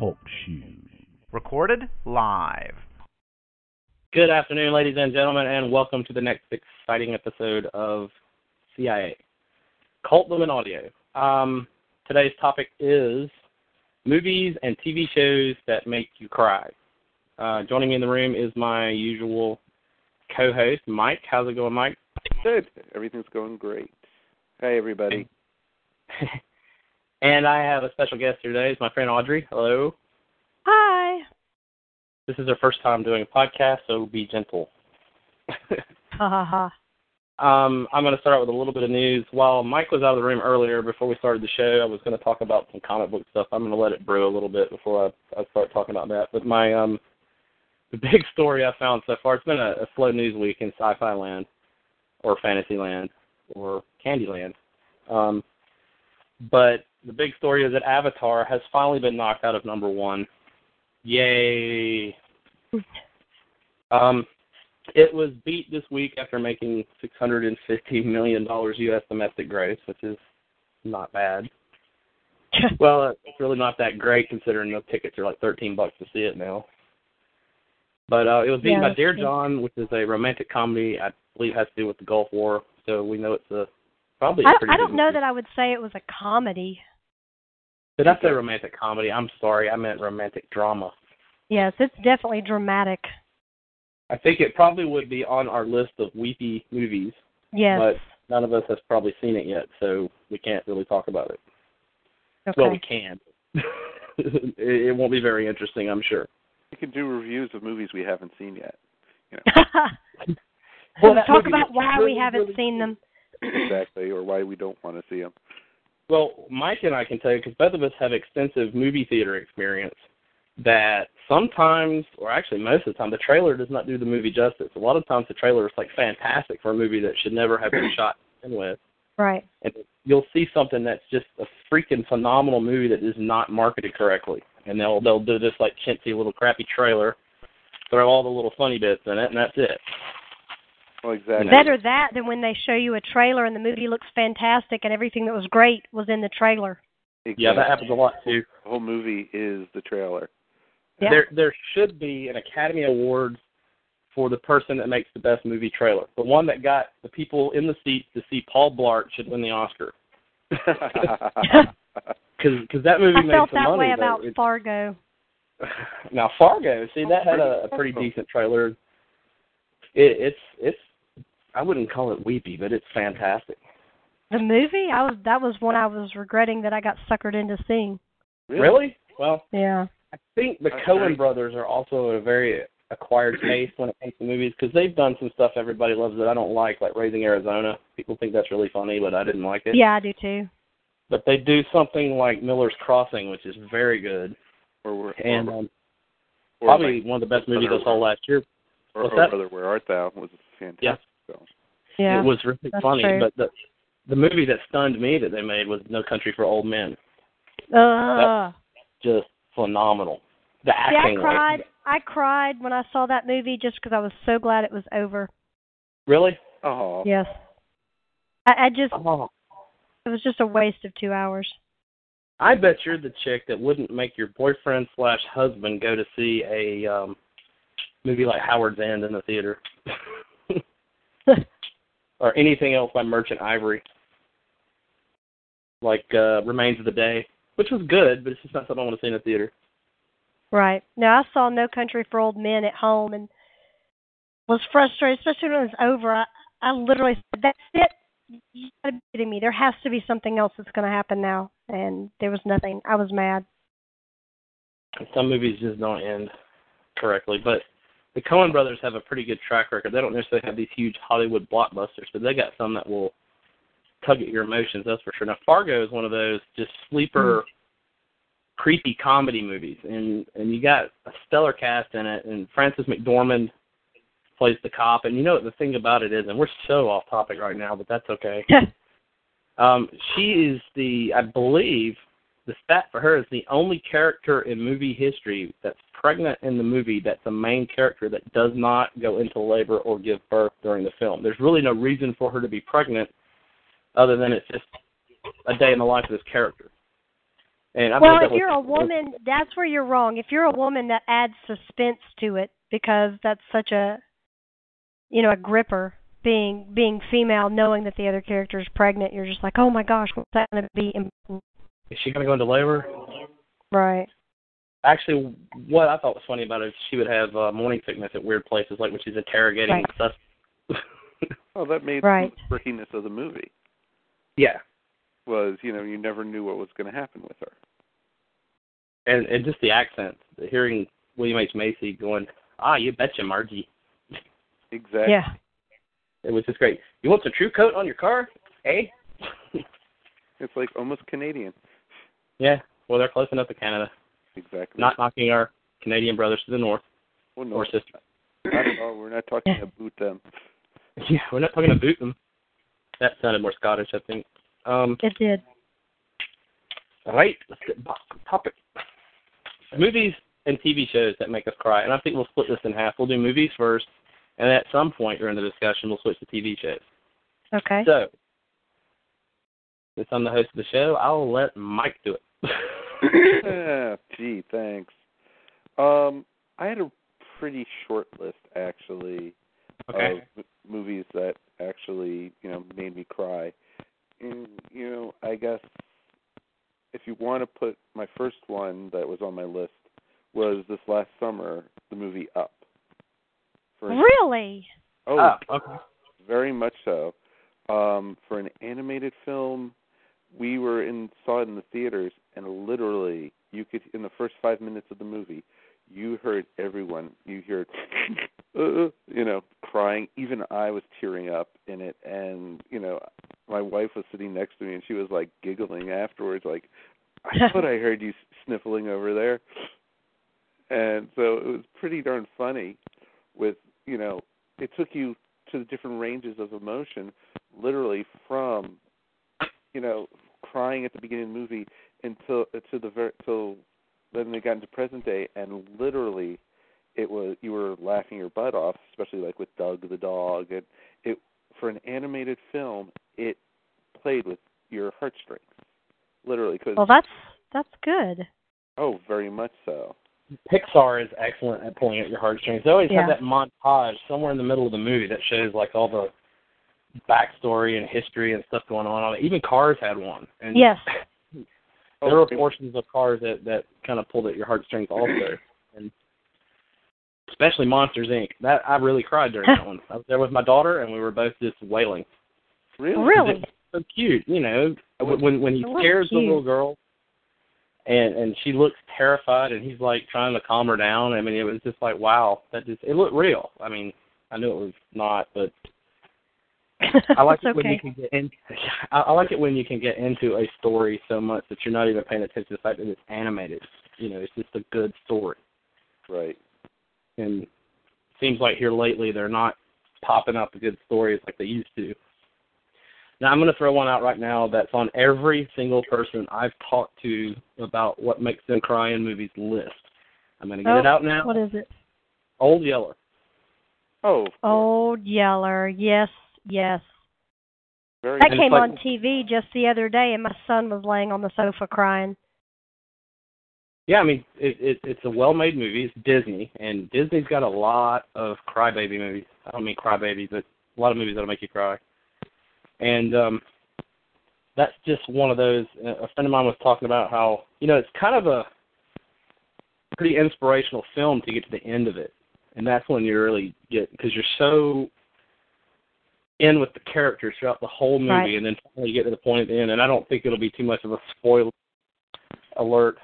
Talk Shoes. Recorded live. Good afternoon, ladies and gentlemen, and welcome to the next exciting episode of CIA, Cult Women Audio. Today's topic is movies and TV shows that make you cry. Joining me in the room is my usual co-host, Mike. How's it going, Mike? Good. Everything's going great. Hi, everybody. And I have a special guest here today. It's my friend Audrey. Hello. Hi. This is her first time doing a podcast, so be gentle. Ha ha ha. I'm going to start out with a little bit of news. While Mike was out of the room earlier, before we started the show, I was going to talk about some comic book stuff. I'm going to let it brew a little bit before I start talking about that. But my the big story I found so far, it's been a slow news week in sci-fi land, or fantasy land, or Candyland. But the big story is that Avatar has finally been knocked out of number one. Yay! It was beat this week after making $650 million U.S. domestic gross, which is not bad. Well, it's really not that great considering the tickets are like $13 to see it now. But it was beaten by Dear John, which is a romantic comedy. I believe it has to do with the Gulf War, so we know it's probably a pretty I don't good know movie. that I would say it was a comedy. Did I say romantic comedy? I'm sorry, I meant romantic drama. Yes, it's definitely dramatic. I think it probably would be on our list of weepy movies. Yes. But none of us has probably seen it yet, so we can't really talk about it. Okay. Well, we can. It won't be very interesting, I'm sure. We can do reviews of movies we haven't seen yet. You know. We'll talk about why we haven't seen them. Exactly, or why we don't want to see them. Well, Mike and I can tell you, because both of us have extensive movie theater experience, that sometimes, or actually most of the time, the trailer does not do the movie justice. A lot of times the trailer is like fantastic for a movie that should never have been shot to begin with. Right. And you'll see something that's just a freaking phenomenal movie that is not marketed correctly. And they'll do this like chintzy little crappy trailer, throw all the little funny bits in it, and that's it. Well, exactly. Better that than when they show you a trailer and the movie looks fantastic and everything that was great was in the trailer. Exactly. Yeah, that happens a lot too. The whole movie is the trailer. Yeah. There should be an Academy Award for the person that makes the best movie trailer. The one that got the people in the seats to see Paul Blart should win the Oscar. Because that movie made I felt some that money. way about Fargo. Now Fargo, see, that had a pretty decent trailer. It's I wouldn't call it weepy, but it's fantastic. The movie? That was one I was regretting that I got suckered into seeing. Really? Well, yeah. I think the Coen brothers are also a very acquired taste when it comes to movies, because they've done some stuff everybody loves that I don't like Raising Arizona. People think that's really funny, but I didn't like it. Yeah, I do too. But they do something like Miller's Crossing, which is very good. Or probably one of the best movies I saw last year. Or Brother, Where Art Thou? Was fantastic. Yeah. Film. Yeah, it was really funny, true. but the movie that stunned me that they made was No Country for Old Men. That's just phenomenal. The acting. See, I cried when I saw that movie just because I was so glad it was over. Really? Oh. Yes. I just. Oh. It was just a waste of 2 hours. I bet you're the chick that wouldn't make your boyfriend/husband go to see a movie like Howard's End in the theater. Or anything else by Merchant Ivory. Like Remains of the Day, which was good, but it's just not something I want to see in a theater. Right. No, I saw No Country for Old Men at home and was frustrated, especially when it was over. I literally said, that's it. You gotta be kidding me. There has to be something else that's going to happen now. And there was nothing. I was mad. Some movies just don't end correctly, but the Coen brothers have a pretty good track record. They don't necessarily have these huge Hollywood blockbusters, but they got some that will tug at your emotions, that's for sure. Now, Fargo is one of those just sleeper, creepy comedy movies, and you got a stellar cast in it, and Frances McDormand plays the cop, and you know what the thing about it is, and we're so off topic right now, but that's okay. She is I believe, the stat for her is the only character in movie history that's pregnant in the movie that's a main character that does not go into labor or give birth during the film. There's really no reason for her to be pregnant other than it's just a day in the life of this character. And I Well, bet if that you're a was, woman, that's where you're wrong. If you're a woman, that adds suspense to it because that's such a, a gripper. Being female, knowing that the other character is pregnant, you're just like, oh my gosh, what's that going to be? is she going to go into labor? Right. Actually, what I thought was funny about it is she would have morning sickness at weird places, like when she's interrogating Right. stuff. Oh, that made Right. the quirkiness of the movie. Yeah. Was, you never knew what was going to happen with her. And just the accent, hearing William H. Macy going, you betcha, Margie. Exactly. Yeah. It was just great. You want some True Coat on your car? Eh? It's like almost Canadian. Yeah. Well, they're close enough to Canada. Exactly. Not knocking our Canadian brothers to the north. Oh, no. Or sisters. Not at all. We're not talking about them. Yeah, we're not talking about them. That sounded more Scottish, I think. It did. Right. Let's get back to the topic. Movies and TV shows that make us cry. And I think we'll split this in half. We'll do movies first, and at some point during the discussion, we'll switch to TV shows. Okay. So, since I'm the host of the show, I'll let Mike do it. Gee, thanks. I had a pretty short list, actually, Okay. of movies that actually, made me cry. And, I guess if you want to put my first one that was on my list was this last summer, the movie Up. Really? Oh, okay. very much so. For an animated film, we saw it in the theaters, and literally, you could, in the first 5 minutes of the movie, you heard everyone. You heard, crying. Even I was tearing up in it, and my wife was sitting next to me, and she was like giggling afterwards, like, I thought I heard you sniffling over there. And so it was pretty darn funny. With it took you to the different ranges of emotion, literally from crying at the beginning of the movie till then they got into present day, and literally you were laughing your butt off, especially like with Doug the dog, and it for an animated film it played with your heartstrings, literally. Well, that's good. Oh, very much so. Pixar is excellent at pulling at your heartstrings. They always Yeah. have that montage somewhere in the middle of the movie that shows like all the backstory and history and stuff going on. Even Cars had one. And Yes. there were portions of Cars that kind of pulled at your heartstrings also, and especially Monsters, Inc. That I really cried during that one. I was there with my daughter, and we were both just wailing. Really? It's so cute, when he scares the little girl, and she looks terrified, and he's like trying to calm her down. I mean, it was just like, wow, it looked real. I mean, I knew it was not, but I like it when you can get in. I like it when you can get into a story so much that you're not even paying attention to the fact that it's animated. It's just a good story. Right. And it seems like here lately they're not popping up the good stories like they used to. Now I'm going to throw one out right now that's on every single person I've talked to about what makes them cry in movies list. I'm going to get it out now. What is it? Old Yeller. Oh. Old Yeller. Yes. Yes. Very That nice. came on TV just the other day, and my son was laying on the sofa crying. Yeah, I mean, it's a well-made movie. It's Disney, and Disney's got a lot of crybaby movies. I don't mean crybaby, but a lot of movies that'll make you cry. And that's just one of those. A friend of mine was talking about how, it's kind of a pretty inspirational film to get to the end of it. And that's when you really get, because you're so in with the characters throughout the whole movie, right. And then finally you get to the point at the end. And I don't think it'll be too much of a spoiler alert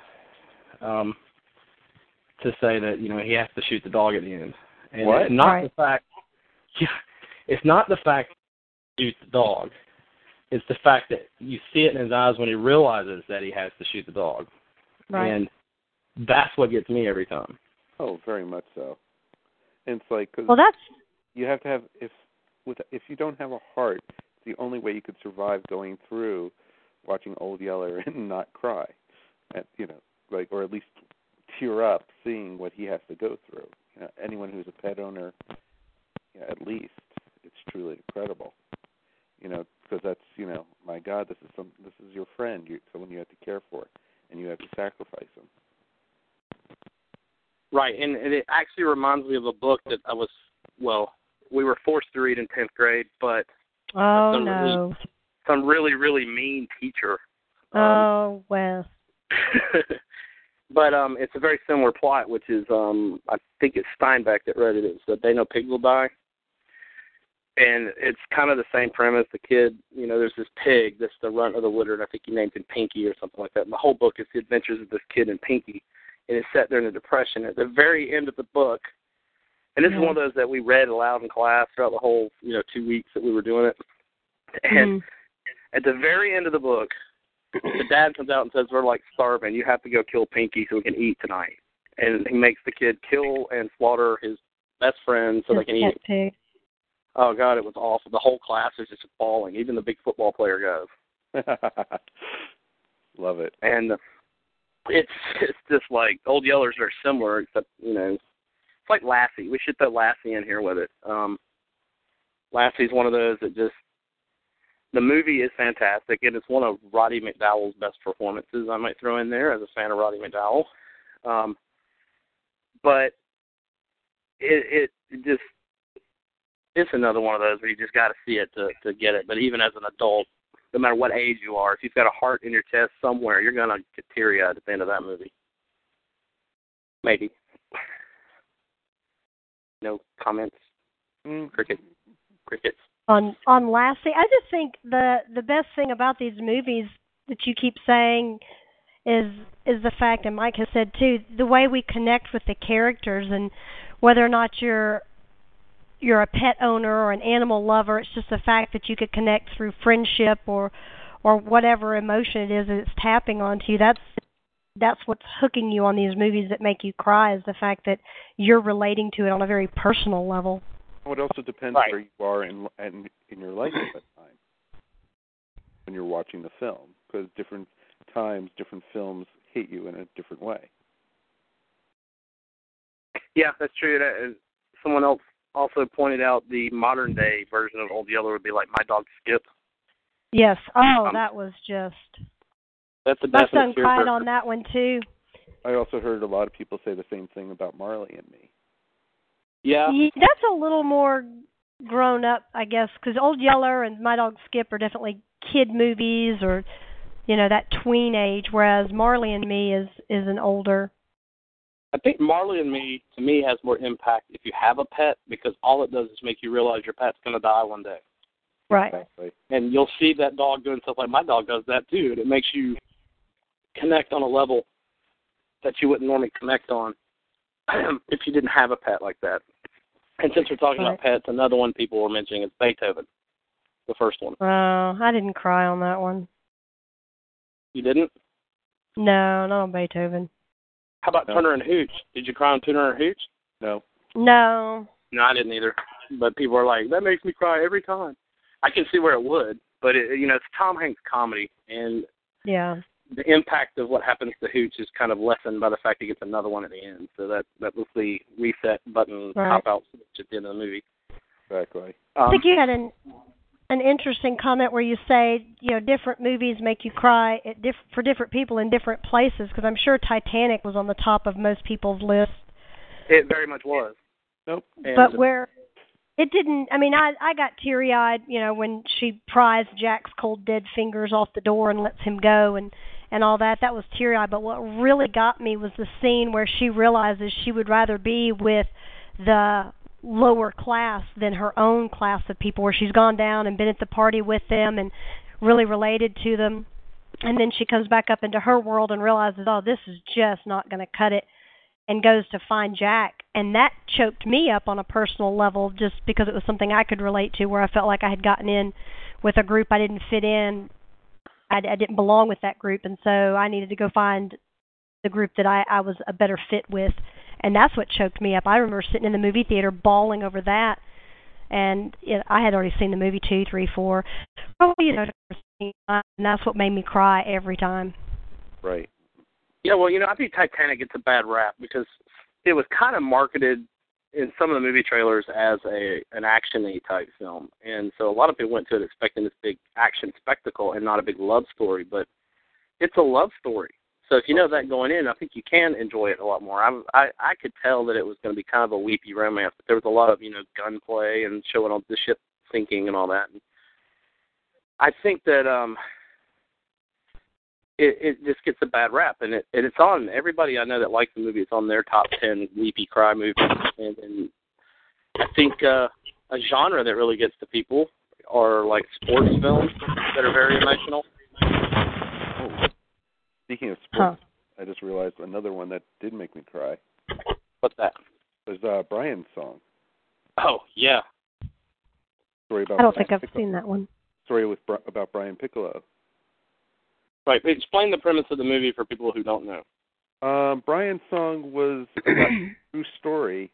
to say that, he has to shoot the dog at the end. And what? It's not right. the fact. It's not the fact that he shoots the dog. It's the fact that you see it in his eyes when he realizes that he has to shoot the dog. Right. And that's what gets me every time. Oh, very much so. And it's like, cause well, that's you have to have, if you don't have a heart, it's the only way you could survive going through watching Old Yeller and not cry, or at least tear up seeing what he has to go through. Anyone who's a pet owner, at least, it's truly incredible. Because that's, my God, this is your friend, someone you have to care for, and you have to sacrifice them. Right, and it actually reminds me of a book that we were forced to read in 10th grade, but some really, really mean teacher. Well. But it's a very similar plot, which is, I think it's Steinbeck that wrote it. It's They Know Pigs Will Die. And it's kind of the same premise. The kid, there's this pig that's the runt of the litter, and I think he named him Pinky or something like that. And the whole book is the adventures of this kid and Pinky. And it's set during the Depression. At the very end of the book, and this is one of those that we read aloud in class throughout the whole, 2 weeks that we were doing it. And at the very end of the book, the dad comes out and says, we're like starving. You have to go kill Pinky so we can eat tonight. And he makes the kid kill and slaughter his best friend so they can eat pig. Oh, God, it was awful. The whole class is just bawling. Even the big football player goes. Love it. And it's just like Old Yeller's very similar, except, it's like Lassie. We should throw Lassie in here with it. Lassie's one of those that just, the movie is fantastic, and it's one of Roddy McDowall's best performances I might throw in there as a fan of Roddy McDowall. But it just, it's another one of those where you just got to see it to get it. But even as an adult, no matter what age you are, if you've got a heart in your chest somewhere, you're going to get teary-eyed at the end of that movie. Maybe. No comments? Crickets. On Lassie, I just think the best thing about these movies that you keep saying is the fact, and Mike has said too, the way we connect with the characters, and whether or not you're a pet owner or an animal lover, it's just the fact that you could connect through friendship or whatever emotion it is that it's tapping onto you. That's what's hooking you on these movies that make you cry, is the fact that you're relating to it on a very personal level. Well, it also depends where you are in your life at that time when you're watching the film, because different times, different films hit you in a different way. Yeah, that's true. Someone else also pointed out the modern day version of Old Yeller would be like My Dog Skip. Yes. That was just. That's the my best. son cried on that one too. I also heard a lot of people say the same thing about Marley and Me. Yeah. That's a little more grown up, I guess, because Old Yeller and My Dog Skip are definitely kid movies, or that tween age, whereas Marley and Me is an older. I think Marley and Me, to me, has more impact if you have a pet, because all it does is make you realize your pet's going to die one day. Right. Exactly. And you'll see that dog doing stuff like my dog does that too, and it makes you connect on a level that you wouldn't normally connect on if you didn't have a pet like that. And since we're talking about pets, another one people were mentioning is Beethoven, the first one. I didn't cry on that one. You didn't? No, not on Beethoven. How about Turner and Hooch? Did you cry on Turner and Hooch? No. No, I didn't either. But people are like, that makes me cry every time. I can see where it would, but it's Tom Hanks comedy, and the impact of what happens to Hooch is kind of lessened by the fact he gets another one at the end. So that was the reset button cop-out switch at the end of the movie. Exactly. I think you had an interesting comment where you say, different movies make you cry for different people in different places, because I'm sure Titanic was on the top of most people's list. It very much was. Nope. But where it didn't, I got teary-eyed, when she pries Jack's cold dead fingers off the door and lets him go and all that. That was teary-eyed. But what really got me was the scene where she realizes she would rather be with the lower class than her own class of people, where she's gone down and been at the party with them and really related to them. And then she comes back up into her world and realizes, this is just not going to cut it, and goes to find Jack. And that choked me up on a personal level, just because it was something I could relate to, where I felt like I had gotten in with a group I didn't fit in. I didn't belong with that group, and so I needed to go find the group that I was a better fit with. And that's what choked me up. I remember sitting in the movie theater bawling over that. And I had already seen the movie 2, 3, 4. Probably, and that's what made me cry every time. Right. Yeah, well, I think Titanic gets a bad rap because it was kind of marketed in some of the movie trailers as an action-y type film. And so a lot of people went to it expecting this big action spectacle and not a big love story. But it's a love story. So if you know that going in, I think you can enjoy it a lot more. I could tell that it was going to be kind of a weepy romance, but there was a lot of, gunplay and showing all the ship sinking and all that. And I think that it just gets a bad rap, and it's on everybody I know that likes the movie. It's on their top 10 weepy cry movies, and I think a genre that really gets to people are like sports films that are very emotional. Oh. Speaking of sports, I just realized another one that did make me cry. What's that? Was Brian's song. Oh yeah. Story about I don't Brian think I've Piccolo. seen that one. Story about Brian Piccolo. Right. Explain the premise of the movie for people who don't know. Brian's song was about a true story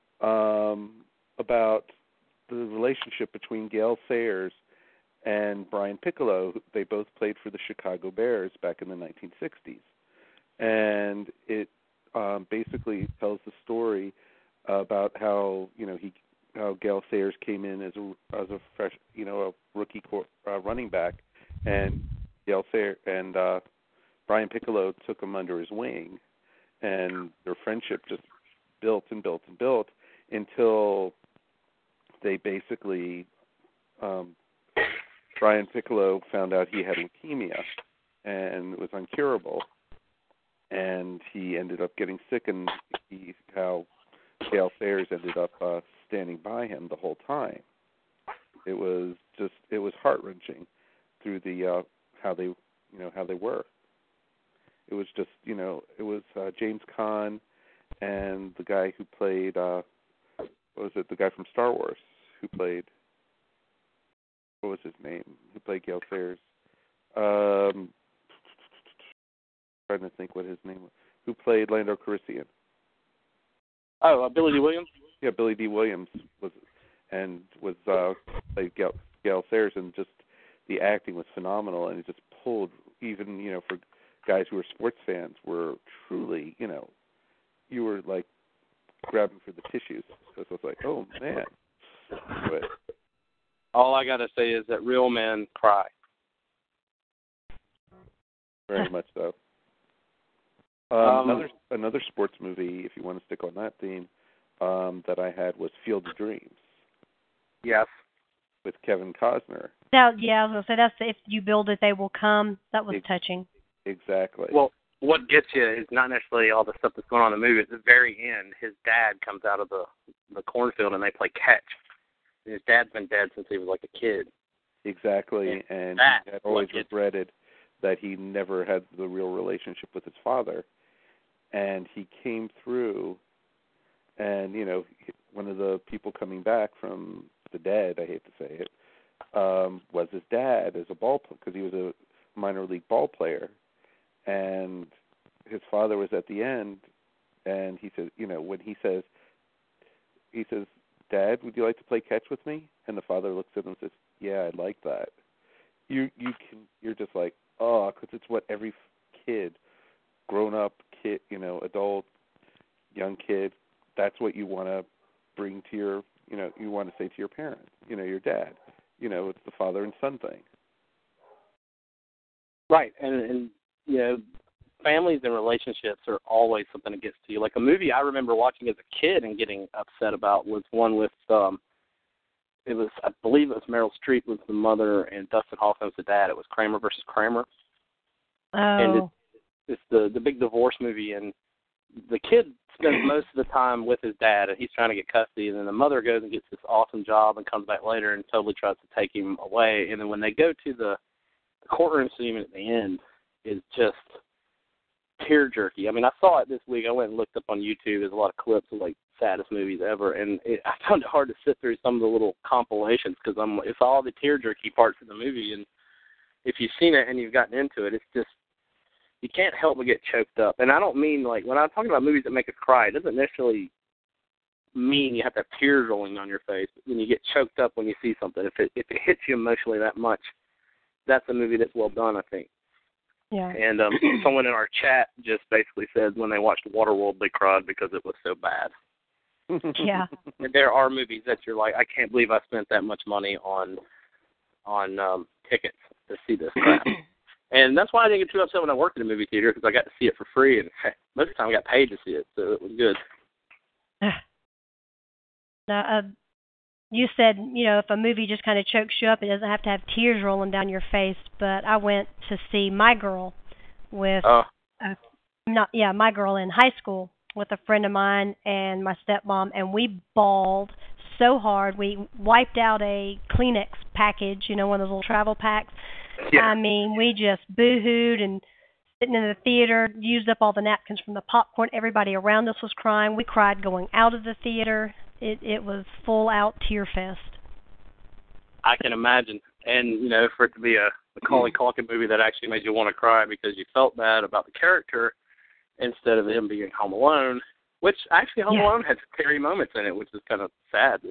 about the relationship between Gale Sayers and Brian Piccolo. They both played for the Chicago Bears back in the 1960s. And it basically tells the story about how, how Gale Sayers came in as a fresh, a rookie running back, and Gale Sayers and Brian Piccolo took him under his wing, and their friendship just built and built and built until they basically Brian Piccolo found out he had leukemia and it was incurable, and he ended up getting sick, and how Gale Sayers ended up standing by him the whole time. It was heart-wrenching through the how they were. It was just, it was James Caan and the guy who played the guy from Star Wars who played, what was his name? Who played Gale Sayers? Trying to think what his name was. Who played Lando Calrissian? Oh, Billy D. Williams? Yeah, Billy D. Williams played Gale Sayers, and just the acting was phenomenal, and it just pulled, even, for guys who were sports fans, were truly, you were like grabbing for the tissues. So it was like, oh man. But all I gotta say is that real men cry. Very much so. Another sports movie, if you want to stick on that theme, that I had was Field of Dreams. Yes. With Kevin Costner. Now, yeah, I was going to say, that's the If You Build It, They Will Come. That was touching. Exactly. Well, what gets you is not necessarily all the stuff that's going on in the movie. At the very end, his dad comes out of the cornfield and they play catch. And his dad's been dead since he was like a kid. Exactly, and he had always regretted that he never had the real relationship with his father. And he came through, and, one of the people coming back from the dead, I hate to say it, was his dad as a ball player, because he was a minor league ball player. And his father was at the end, and he said, when he says, Dad, would you like to play catch with me? And the father looks at him and says, yeah, I'd like that. You're just like, oh, because it's what every kid, grown-up kid, adult, young kid, that's what you want to bring to your, you want to say to your parent, your dad. It's the father and son thing. Right, and families and relationships are always something that gets to you. Like a movie I remember watching as a kid and getting upset about was one with, I believe it was Meryl Streep was the mother and Dustin Hoffman was the dad. It was Kramer versus Kramer. Oh. And it's the big divorce movie, and the kid spends most of the time with his dad, and he's trying to get custody, and then the mother goes and gets this awesome job and comes back later and totally tries to take him away. And then when they go to the courtroom scene at the end, is just tear-jerky. I mean, I saw it this week. I went and looked up on YouTube. There's a lot of clips of, saddest movies ever, and I found it hard to sit through some of the little compilations because it's all the tear-jerky parts of the movie, and if you've seen it and you've gotten into it, it's just, you can't help but get choked up. And I don't mean, when I'm talking about movies that make us cry, it doesn't necessarily mean you have to have tears rolling on your face. When you get choked up when you see something, if it hits you emotionally that much, that's a movie that's well done, I think. Yeah. And someone in our chat just basically said when they watched Waterworld, they cried because it was so bad. Yeah. And there are movies that you're like, I can't believe I spent that much money on tickets to see this crap. And that's why I didn't get too upset when I worked in a movie theater, because I got to see it for free, and most of the time I got paid to see it, so it was good. Now, you said, if a movie just kind of chokes you up, it doesn't have to have tears rolling down your face. But I went to see My Girl with, My Girl in high school with a friend of mine and my stepmom, and we bawled so hard. We wiped out a Kleenex package, one of those little travel packs. Yeah. I mean, we just boo-hooed and sitting in the theater, used up all the napkins from the popcorn. Everybody around us was crying. We cried going out of the theater. It was full-out tear fest. I can imagine. And, for it to be a Macaulay Culkin movie that actually made you want to cry because you felt bad about the character instead of him being Home Alone, which actually Home Alone had scary moments in it, which is kind of sad.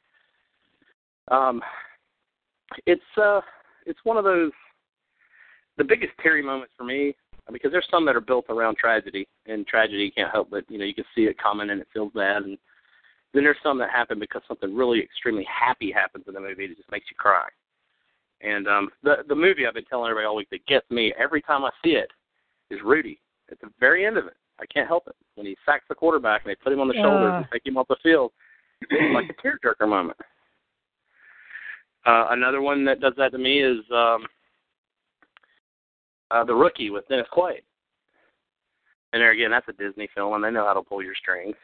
It's one of those, the biggest teary moments for me, because there's some that are built around tragedy, and tragedy you can't help but, you can see it coming and it feels bad. And then there's some that happen because something really extremely happy happens in the movie that just makes you cry. And the movie I've been telling everybody all week that gets me every time I see it is Rudy. At the very end of it, I can't help it. When he sacks the quarterback and they put him on the shoulders and take him off the field, it's like a tearjerker moment. Another one that does that to me is The Rookie with Dennis Quaid. And there again, that's a Disney film, and they know how to pull your strings.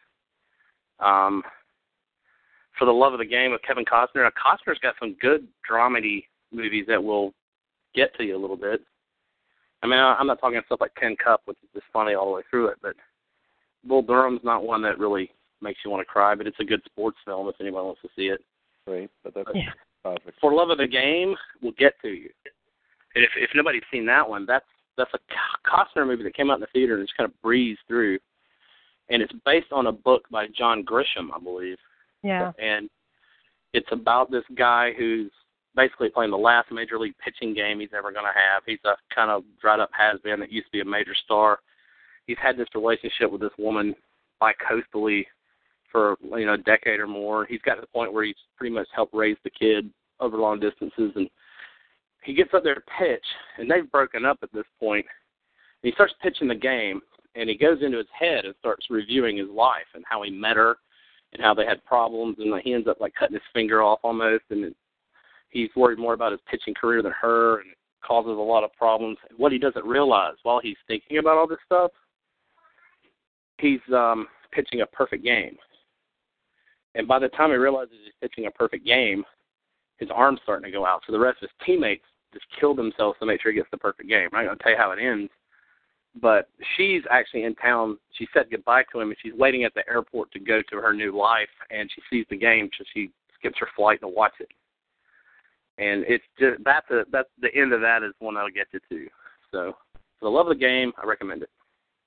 For the Love of the Game with Kevin Costner. Now, Costner's got some good dramedy movies that will get to you a little bit. I mean, I'm not talking stuff like Tin Cup, which is just funny all the way through it, but Bull Durham's not one that really makes you want to cry, but it's a good sports film if anyone wants to see it. Right, but that's For Love of the Game will get to you. And if nobody's seen that one, that's a Costner movie that came out in the theater and just kind of breezed through. And it's based on a book by John Grisham, I believe. Yeah. And it's about this guy who's basically playing the last major league pitching game he's ever going to have. He's a kind of dried-up has-been that used to be a major star. He's had this relationship with this woman bi-coastally for, a decade or more. He's got to the point where he's pretty much helped raise the kid over long distances. And he gets up there to pitch, and they've broken up at this point. And he starts pitching the game, and he goes into his head and starts reviewing his life and how he met her and how they had problems. And he ends up, cutting his finger off almost. And he's worried more about his pitching career than her, and it causes a lot of problems. What he doesn't realize while he's thinking about all this stuff, he's pitching a perfect game. And by the time he realizes he's pitching a perfect game, his arm's starting to go out. So the rest of his teammates just kill themselves to make sure he gets the perfect game. I'm not going to tell you how it ends, but she's actually in town. She said goodbye to him, and she's waiting at the airport to go to her new life, and she sees the game, so she skips her flight to watch it. And it's just that's the end of that is one that'll get you to. So for the love of the game, I recommend it.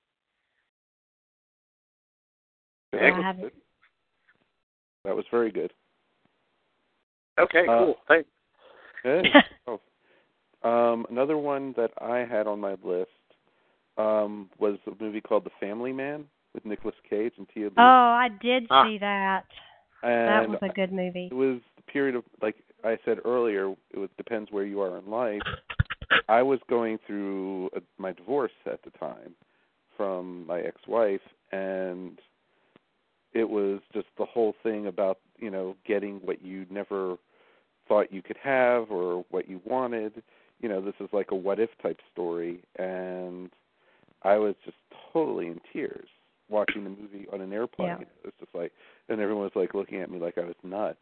That was very good. Okay, cool. Thanks. Hey. Another one that I had on my list was a movie called The Family Man with Nicolas Cage and Tia Lee. Oh, I did see that. And that was a good movie. It was the period of, like I said earlier, depends where you are in life. I was going through my divorce at the time from my ex-wife, and it was just the whole thing about, getting what you never thought you could have or what you wanted. This is like a what-if type story, and I was just totally in tears watching the movie on an airplane. Yeah. It was just and everyone was looking at me like I was nuts.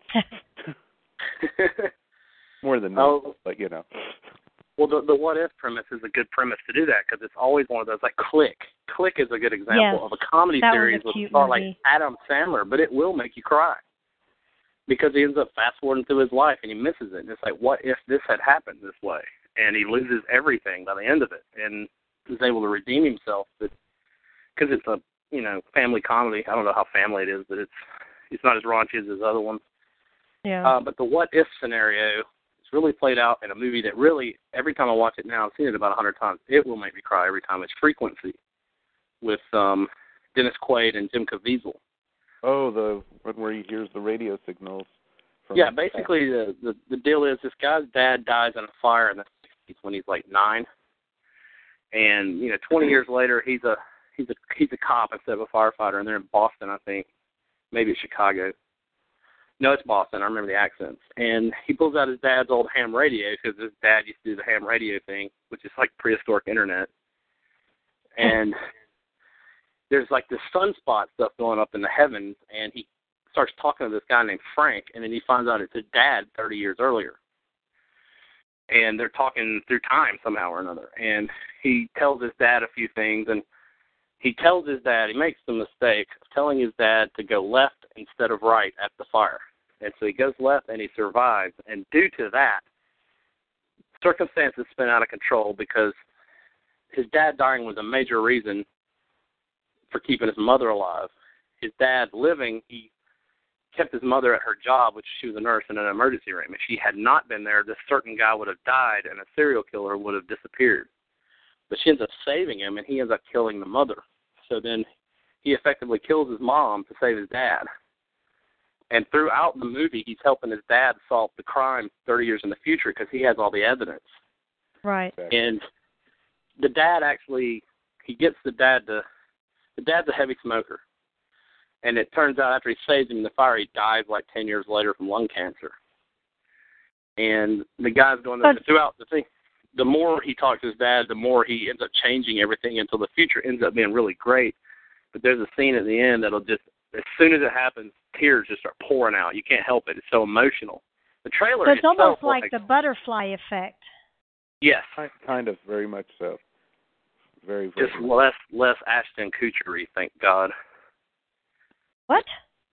More than nuts, but Well, the what-if premise is a good premise to do that because it's always one of those, Click. Click is a good example of a comedy series with a star like Adam Sandler, but it will make you cry because he ends up fast-forwarding through his life and he misses it. And it's what if this had happened this way? And he loses everything by the end of it and is able to redeem himself because it's a, family comedy. I don't know how family it is, but it's not as raunchy as his other ones. Yeah. But the what-if scenario really played out in a movie that really, every time I watch it now, I've seen it about 100 times, it will make me cry every time. It's Frequency with Dennis Quaid and Jim Caviezel. Oh, the one where he hears the radio signals. Basically the deal is this guy's dad dies in a fire in the 60s when he's 9, And 20 years later, he's a cop instead of a firefighter, and they're in Boston, I think, maybe it's Chicago. No, it's Boston. I remember the accents. And he pulls out his dad's old ham radio because his dad used to do the ham radio thing, which is like prehistoric internet. And there's like this sunspot stuff going up in the heavens, and he starts talking to this guy named Frank, and then he finds out it's his dad 30 years earlier. And they're talking through time somehow or another. And he tells his dad a few things, and he makes the mistake of telling his dad to go left instead of right at the fire. And so he goes left, and he survives. And due to that, circumstances spin out of control because his dad dying was a major reason for keeping his mother alive. His dad living, he kept his mother at her job, which she was a nurse in an emergency room. If she had not been there, this certain guy would have died, and a serial killer would have disappeared. But she ends up saving him, and he ends up killing the mother. So then he effectively kills his mom to save his dad. And throughout the movie, he's helping his dad solve the crime 30 years in the future because he has all the evidence. Right. And the dad actually, he gets the dad's a heavy smoker. And it turns out after he saves him in the fire, he dies like 10 years later from lung cancer. And the guy's going throughout the thing. The more he talks to his dad, the more he ends up changing everything until the future ends up being really great. But there's a scene at the end that'll just, as soon as it happens, tears just start pouring out. You can't help it. It's so emotional. The trailer So it's itself, almost like the butterfly effect. Yes. Kind of, very much so. Very, just much. less Ashton Kutcher-y, thank God. What?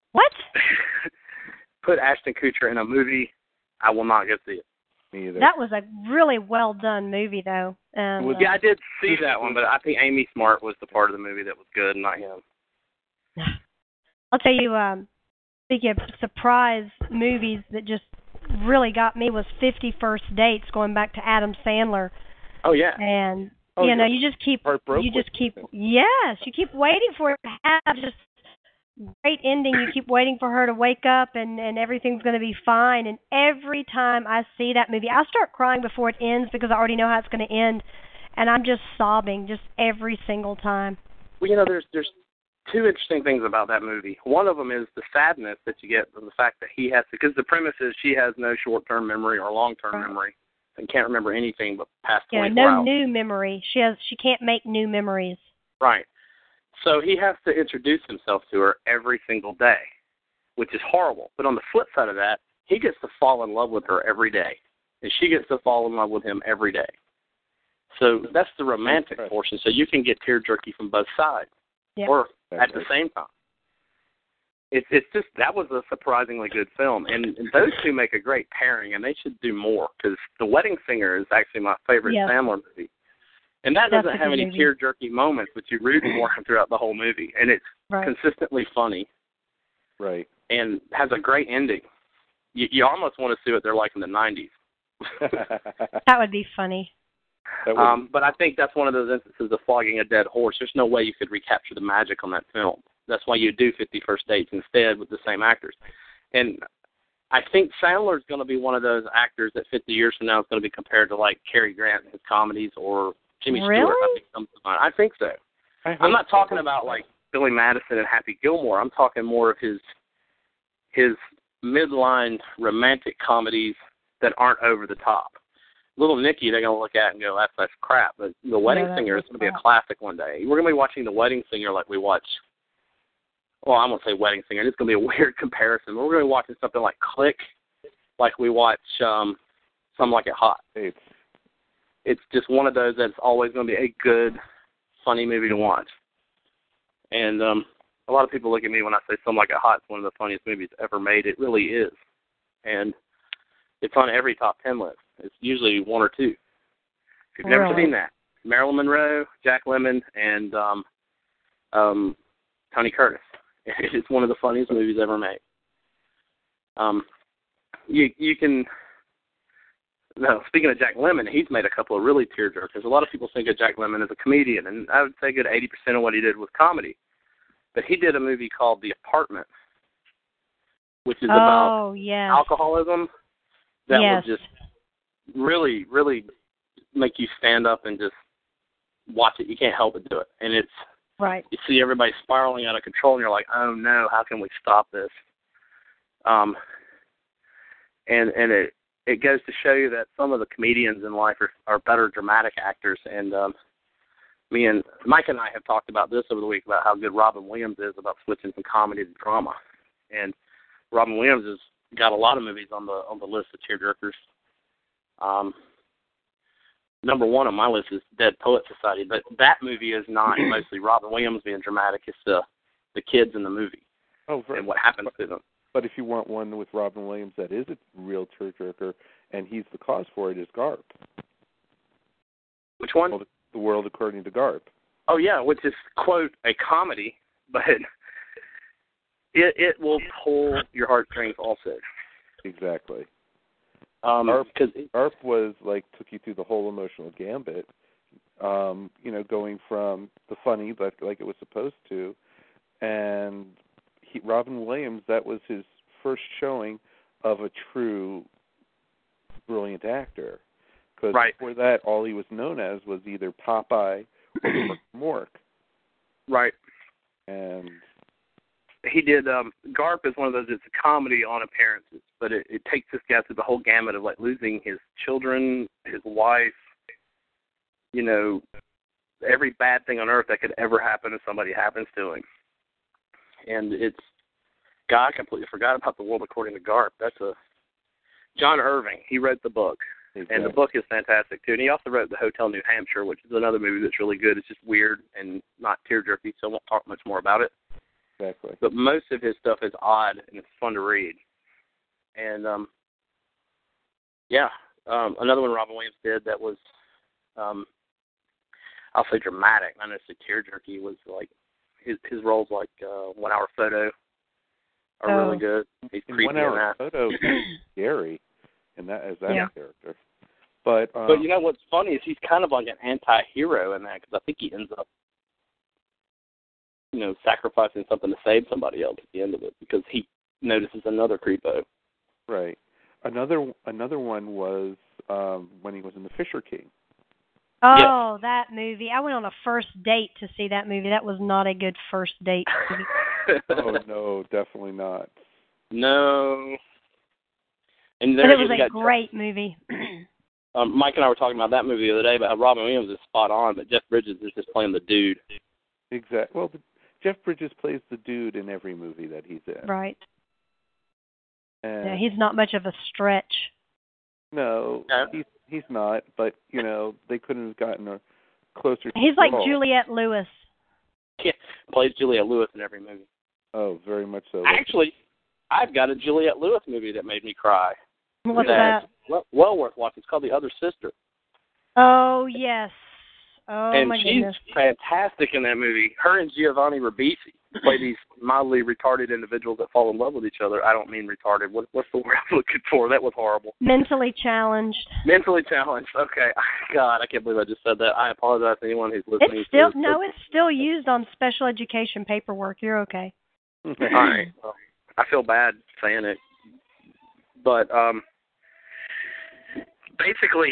Put Ashton Kutcher in a movie, I will not go see it. Me either. That was a really well done movie, though. Yeah, I did see that one, but I think Amy Smart was the part of the movie that was good, not him. I'll tell you, speaking of surprise movies that just really got me was 50 First Dates, going back to Adam Sandler. Oh yeah. And you just keep waiting for it to have just great ending. You keep waiting for her to wake up and everything's going to be fine. And every time I see that movie, I start crying before it ends because I already know how it's going to end, and I'm just sobbing just every single time. Well, there's two interesting things about that movie. One of them is the sadness that you get from the fact that he has to, because the premise is she has no short-term memory or long-term memory and can't remember anything but past 24 hours. Yeah, no new memory. She can't make new memories. Right. So he has to introduce himself to her every single day, which is horrible. But on the flip side of that, he gets to fall in love with her every day, and she gets to fall in love with him every day. So that's the romantic portion. So you can get tear-jerky from both sides, or at the same time. It's just, that was a surprisingly good film, and those two make a great pairing, and they should do more, because The Wedding Singer is actually my favorite Sandler movie. And that doesn't have any tear-jerky moments, but you root for him throughout the whole movie. And it's consistently funny. Right. And has a great ending. You almost want to see what they're like in the 90s. That would be funny. But I think that's one of those instances of flogging a dead horse. There's no way you could recapture the magic on that film. That's why you do 50 First Dates instead with the same actors. And I think Sandler's going to be one of those actors that 50 years from now is going to be compared to, like, Cary Grant in his comedies or Jimmy Stewart. I think so. I'm not talking about like Billy Madison and Happy Gilmore. I'm talking more of his midline romantic comedies that aren't over the top. Little Nicky, they're gonna look at and go, "That's crap." But The Wedding Singer is gonna be a classic one day. We're gonna be watching The Wedding Singer like we watch. Well, I'm gonna say Wedding Singer. It's gonna be a weird comparison. But we're gonna be watching something like Click, like we watch Some Like It Hot. It's just one of those that's always going to be a good, funny movie to watch. And a lot of people look at me when I say Some Like It Hot. It's one of the funniest movies ever made. It really is. And it's on every top 10 list. It's usually one or two. If you've never seen that, Marilyn Monroe, Jack Lemmon, and Tony Curtis. It's one of the funniest movies ever made. You can... No, speaking of Jack Lemmon, he's made a couple of really tearjerkers. A lot of people think of Jack Lemmon as a comedian, and I would say a good 80% of what he did was comedy. But he did a movie called The Apartment, which is about alcoholism. That would just really, really make you stand up and just watch it. You can't help but do it. And it's, Right. you see everybody spiraling out of control, and you're like, oh no, how can we stop this? And it goes to show you that some of the comedians in life are better dramatic actors. And me and Mike and I have talked about this over the week about how good Robin Williams is about switching from comedy to drama. And Robin Williams has got a lot of movies on the list of tearjerkers. Number one on my list is Dead Poet Society, but that movie is not mostly Robin Williams being dramatic. It's the kids in the movie and what happens to them. But if you want one with Robin Williams that is a real tearjerker, and he's the cause for it, is Garp. Which one? The World According to Garp. Oh, yeah, which is, quote, a comedy, but it will pull your heartstrings also. Exactly. Garp was took you through the whole emotional gambit, going from the funny, but like it was supposed to, and Robin Williams, that was his first showing of a true brilliant actor. Because before that, all he was known as was either Popeye or Mork. Right. And he did, Garp is one of those, it's a comedy on appearances, but it takes this guy through the whole gamut of losing his children, his wife, every bad thing on earth that could ever happen if somebody happens to him. And I completely forgot about The World According to Garp. That's John Irving. He wrote the book. Exactly. And the book is fantastic, too. And he also wrote The Hotel New Hampshire, which is another movie that's really good. It's just weird and not tear-jerky, so I won't talk much more about it. Exactly. But most of his stuff is odd, and it's fun to read. And, another one Robin Williams did that was, I'll say dramatic, not necessarily tear-jerky, was his roles 1 Hour Photo are really good. He's creepy in 1 Hour that. Photo is scary as that character. But what's funny is he's kind of like an anti-hero in that, because I think he ends up, sacrificing something to save somebody else at the end of it, because he notices another creepo. Right. Another one was when he was in The Fisher King. Oh, yes. That movie. I went on a first date to see that movie. That was not a good first date movie. Oh, no, definitely not. No. And but it was a great movie. Mike and I were talking about that movie the other day, about how Robin Williams is spot on, but Jeff Bridges is just playing the dude. Exactly. Well, Jeff Bridges plays the dude in every movie that he's in. Right. And he's not much of a stretch. No, he's not, but, they couldn't have gotten a closer... He's like Juliette Lewis. Yeah, plays Juliette Lewis in every movie. Oh, very much so. Actually, I've got a Juliette Lewis movie that made me cry. What's that? Well worth watching. It's called The Other Sister. Oh, yes. Oh, and my goodness. she's fantastic in that movie. Her and Giovanni Ribisi play these mildly retarded individuals that fall in love with each other. I don't mean retarded. What's the word I'm looking for? That was horrible. Mentally challenged. Mentally challenged. Okay. God, I can't believe I just said that. I apologize to anyone who's listening. It's still used on special education paperwork. You're okay. All right. Well, I feel bad saying it. But basically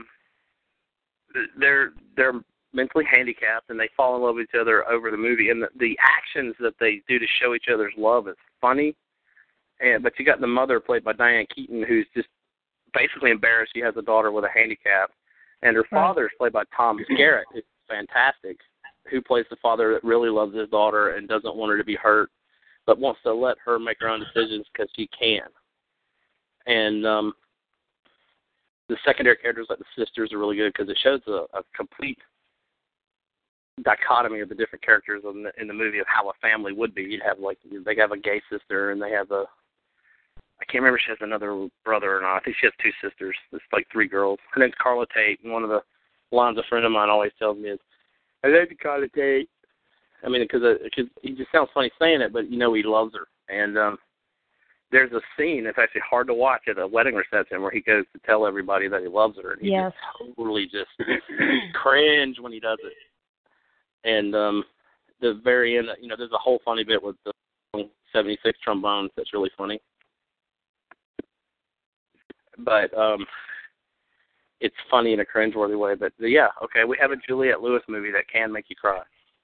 they're mentally handicapped, and they fall in love with each other over the movie. And the actions that they do to show each other's love is funny. But you got the mother, played by Diane Keaton, who's just basically embarrassed she has a daughter with a handicap. And her father is played by Tom Skerritt, who's fantastic, who plays the father that really loves his daughter and doesn't want her to be hurt, but wants to let her make her own decisions because she can. And the secondary characters, like the sisters, are really good because it shows a complete dichotomy of the different characters in the movie of how a family would be. You'd have they have a gay sister, and they have I can't remember if she has another brother or not. I think she has two sisters. It's like three girls. Her name's Carla Tate, and one of the lines a friend of mine always tells me is, "I love you, Carla Tate." I mean, because he just sounds funny saying it, but he loves her. And there's a scene that's actually hard to watch at a wedding reception where he goes to tell everybody that he loves her, and he just totally just cringe when he does it. And the very end, there's a whole funny bit with the 76 trombones that's really funny. But it's funny in a cringeworthy way. But yeah, okay, we have a Juliette Lewis movie that can make you cry.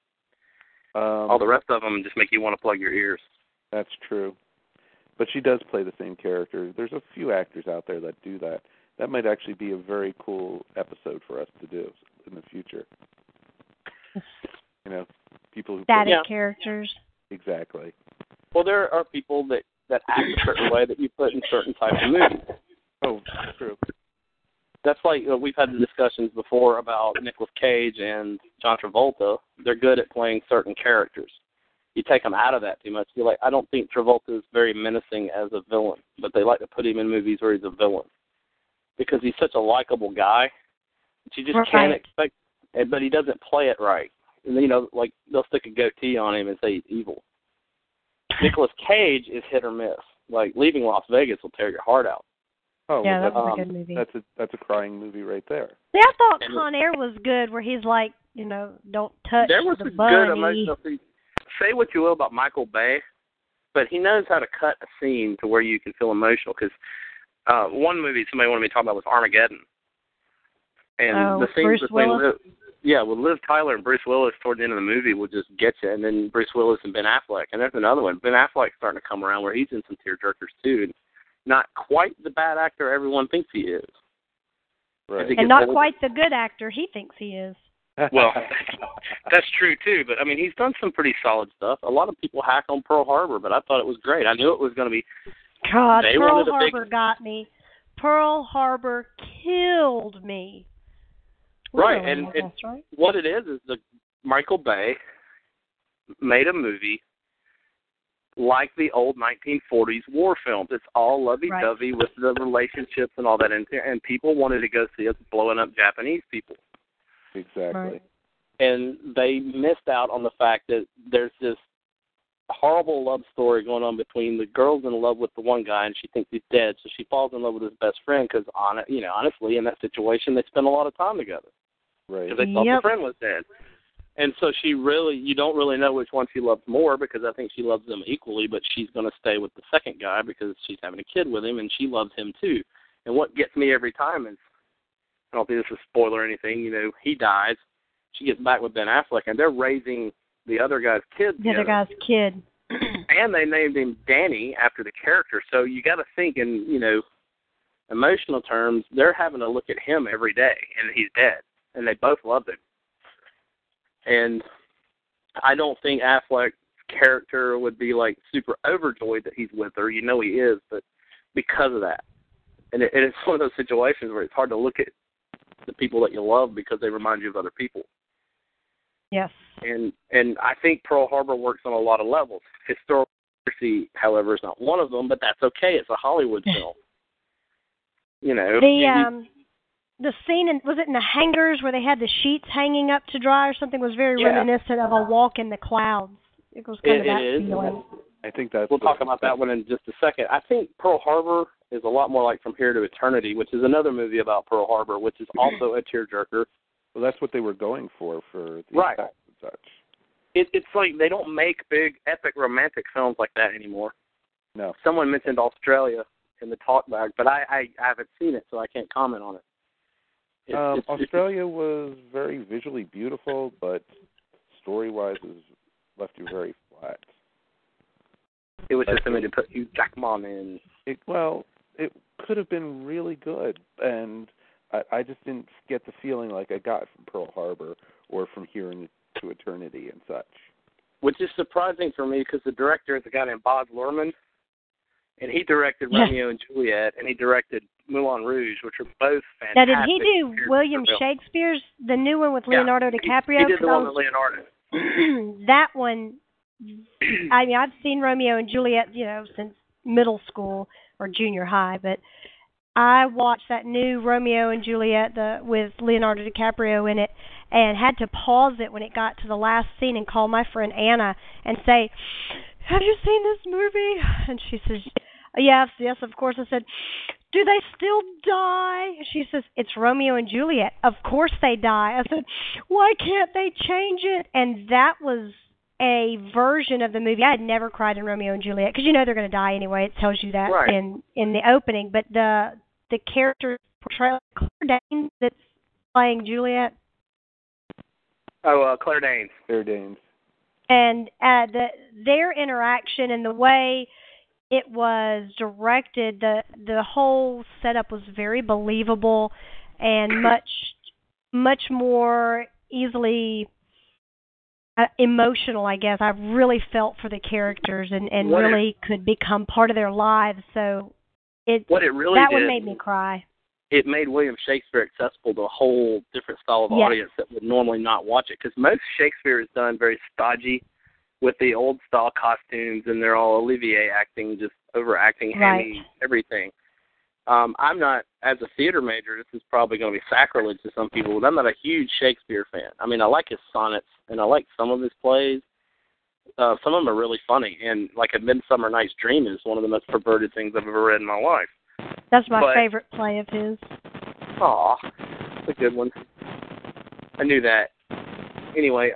All the rest of them just make you want to plug your ears. That's true. But she does play the same character. There's a few actors out there that do that. That might actually be a very cool episode for us to do in the future. You know, people who static characters. Exactly. Well, there are people that act a certain way that you put in certain types of movies. Oh, true. That's like we've had the discussions before about Nicolas Cage and John Travolta. They're good at playing certain characters. You take them out of that too much. You're like, I don't think Travolta is very menacing as a villain, but they like to put him in movies where he's a villain because he's such a likable guy that you just can't expect. But he doesn't play it right. And you know, like they'll stick a goatee on him and say he's evil. Nicolas Cage is hit or miss. Like Leaving Las Vegas will tear your heart out. Oh, yeah, well, that was a good movie. That's a crying movie right there. See, I thought Con Air was good, where he's like, you know, don't touch there was the a bunny. good emotional scene. Say what you will about Michael Bay, but he knows how to cut a scene to where you can feel emotional. Because one movie somebody wanted me to talk about was Armageddon, and the scenes between with Liv Tyler and Bruce Willis toward the end of the movie will just get you. And then Bruce Willis and Ben Affleck, and there's another one. Ben Affleck's starting to come around where he's in some tearjerkers too. And not quite the bad actor everyone thinks he is. Right. And not quite the good actor he thinks he is. Well, that's true, too. But, I mean, he's done some pretty solid stuff. A lot of people hack on Pearl Harbor, but I thought it was great. I knew it was going to be... God, Pearl Harbor got me. Pearl Harbor killed me. Right, and what it is the Michael Bay made a movie like the old 1940s war films. It's all lovey-dovey with the relationships and all that, and people wanted to go see us blowing up Japanese people. Exactly. Right. And they missed out on the fact that there's this horrible love story going on between the girl's in love with the one guy and she thinks he's dead, so she falls in love with his best friend because, honestly, in that situation, they spend a lot of time together. Right. Because they thought the friend was dead. And so you don't really know which one she loves more because I think she loves them equally, but she's going to stay with the second guy because she's having a kid with him and she loves him too. And what gets me every time is, I don't think this is a spoiler or anything, you know, he dies, she gets back with Ben Affleck, and they're raising the other guy's kid together. The other guy's kid. And they named him Danny after the character. So you got to think in, you know, emotional terms, they're having to look at him every day, and he's dead. And they both loved him. And I don't think Affleck's character would be, like, super overjoyed that he's with her. You know he is, but because of that. And it's one of those situations where it's hard to look at the people that you love because they remind you of other people. Yes. And I think Pearl Harbor works on a lot of levels. Historical accuracy, however, is not one of them, but that's okay. It's a Hollywood film. You know. The scene, was it in the hangars where they had the sheets hanging up to dry or something, was very reminiscent of A Walk in the Clouds. It was kind of that feeling. I think that's... We'll talk about that one in just a second. I think Pearl Harbor is a lot more like From Here to Eternity, which is another movie about Pearl Harbor, which is also a tearjerker. Well, that's what they were going for the right. and such. It's like they don't make big, epic, romantic films like that anymore. No. Someone mentioned Australia in the talk bag, but I haven't seen it, so I can't comment on it. Australia was very visually beautiful, but story-wise, it left you very flat. It was just something to put Hugh Jackman in. It could have been really good, and I just didn't get the feeling like I got from Pearl Harbor or From Here to Eternity and such. Which is surprising for me because the director is a guy named Baz Luhrmann, and he directed Romeo and Juliet, and he directed Moulin Rouge, which are both fantastic. Now, did he do William Shakespeare's, the new one with Leonardo DiCaprio? He did the one with Leonardo. That one, I mean, I've seen Romeo and Juliet, you know, since middle school or junior high, but I watched that new Romeo and Juliet with Leonardo DiCaprio in it and had to pause it when it got to the last scene and call my friend Anna and say, "Have you seen this movie?" And she says, yes, of course. I said, "Do they still die?" She says, "It's Romeo and Juliet. Of course they die." I said, "Why can't they change it?" And that was a version of the movie. I had never cried in Romeo and Juliet because you know they're going to die anyway. It tells you that in the opening. But the characters portrayal. Claire Danes that's playing Juliet. Oh, Claire Danes. Claire Danes. And their interaction and the way it was directed, the whole setup was very believable and much more easily emotional, I guess. I really felt for the characters and really could become part of their lives. So one made me cry. It made William Shakespeare accessible to a whole different style of audience that would normally not watch it. Because most Shakespeare is done very stodgy with the old style costumes, and they're all Olivier acting, just overacting, hammy, everything. I'm not, as a theater major, this is probably going to be sacrilege to some people, but I'm not a huge Shakespeare fan. I mean, I like his sonnets, and I like some of his plays. Some of them are really funny, and like A Midsummer Night's Dream is one of the most perverted things I've ever read in my life. That's my favorite play of his. Aw, that's a good one. I knew that. Anyway,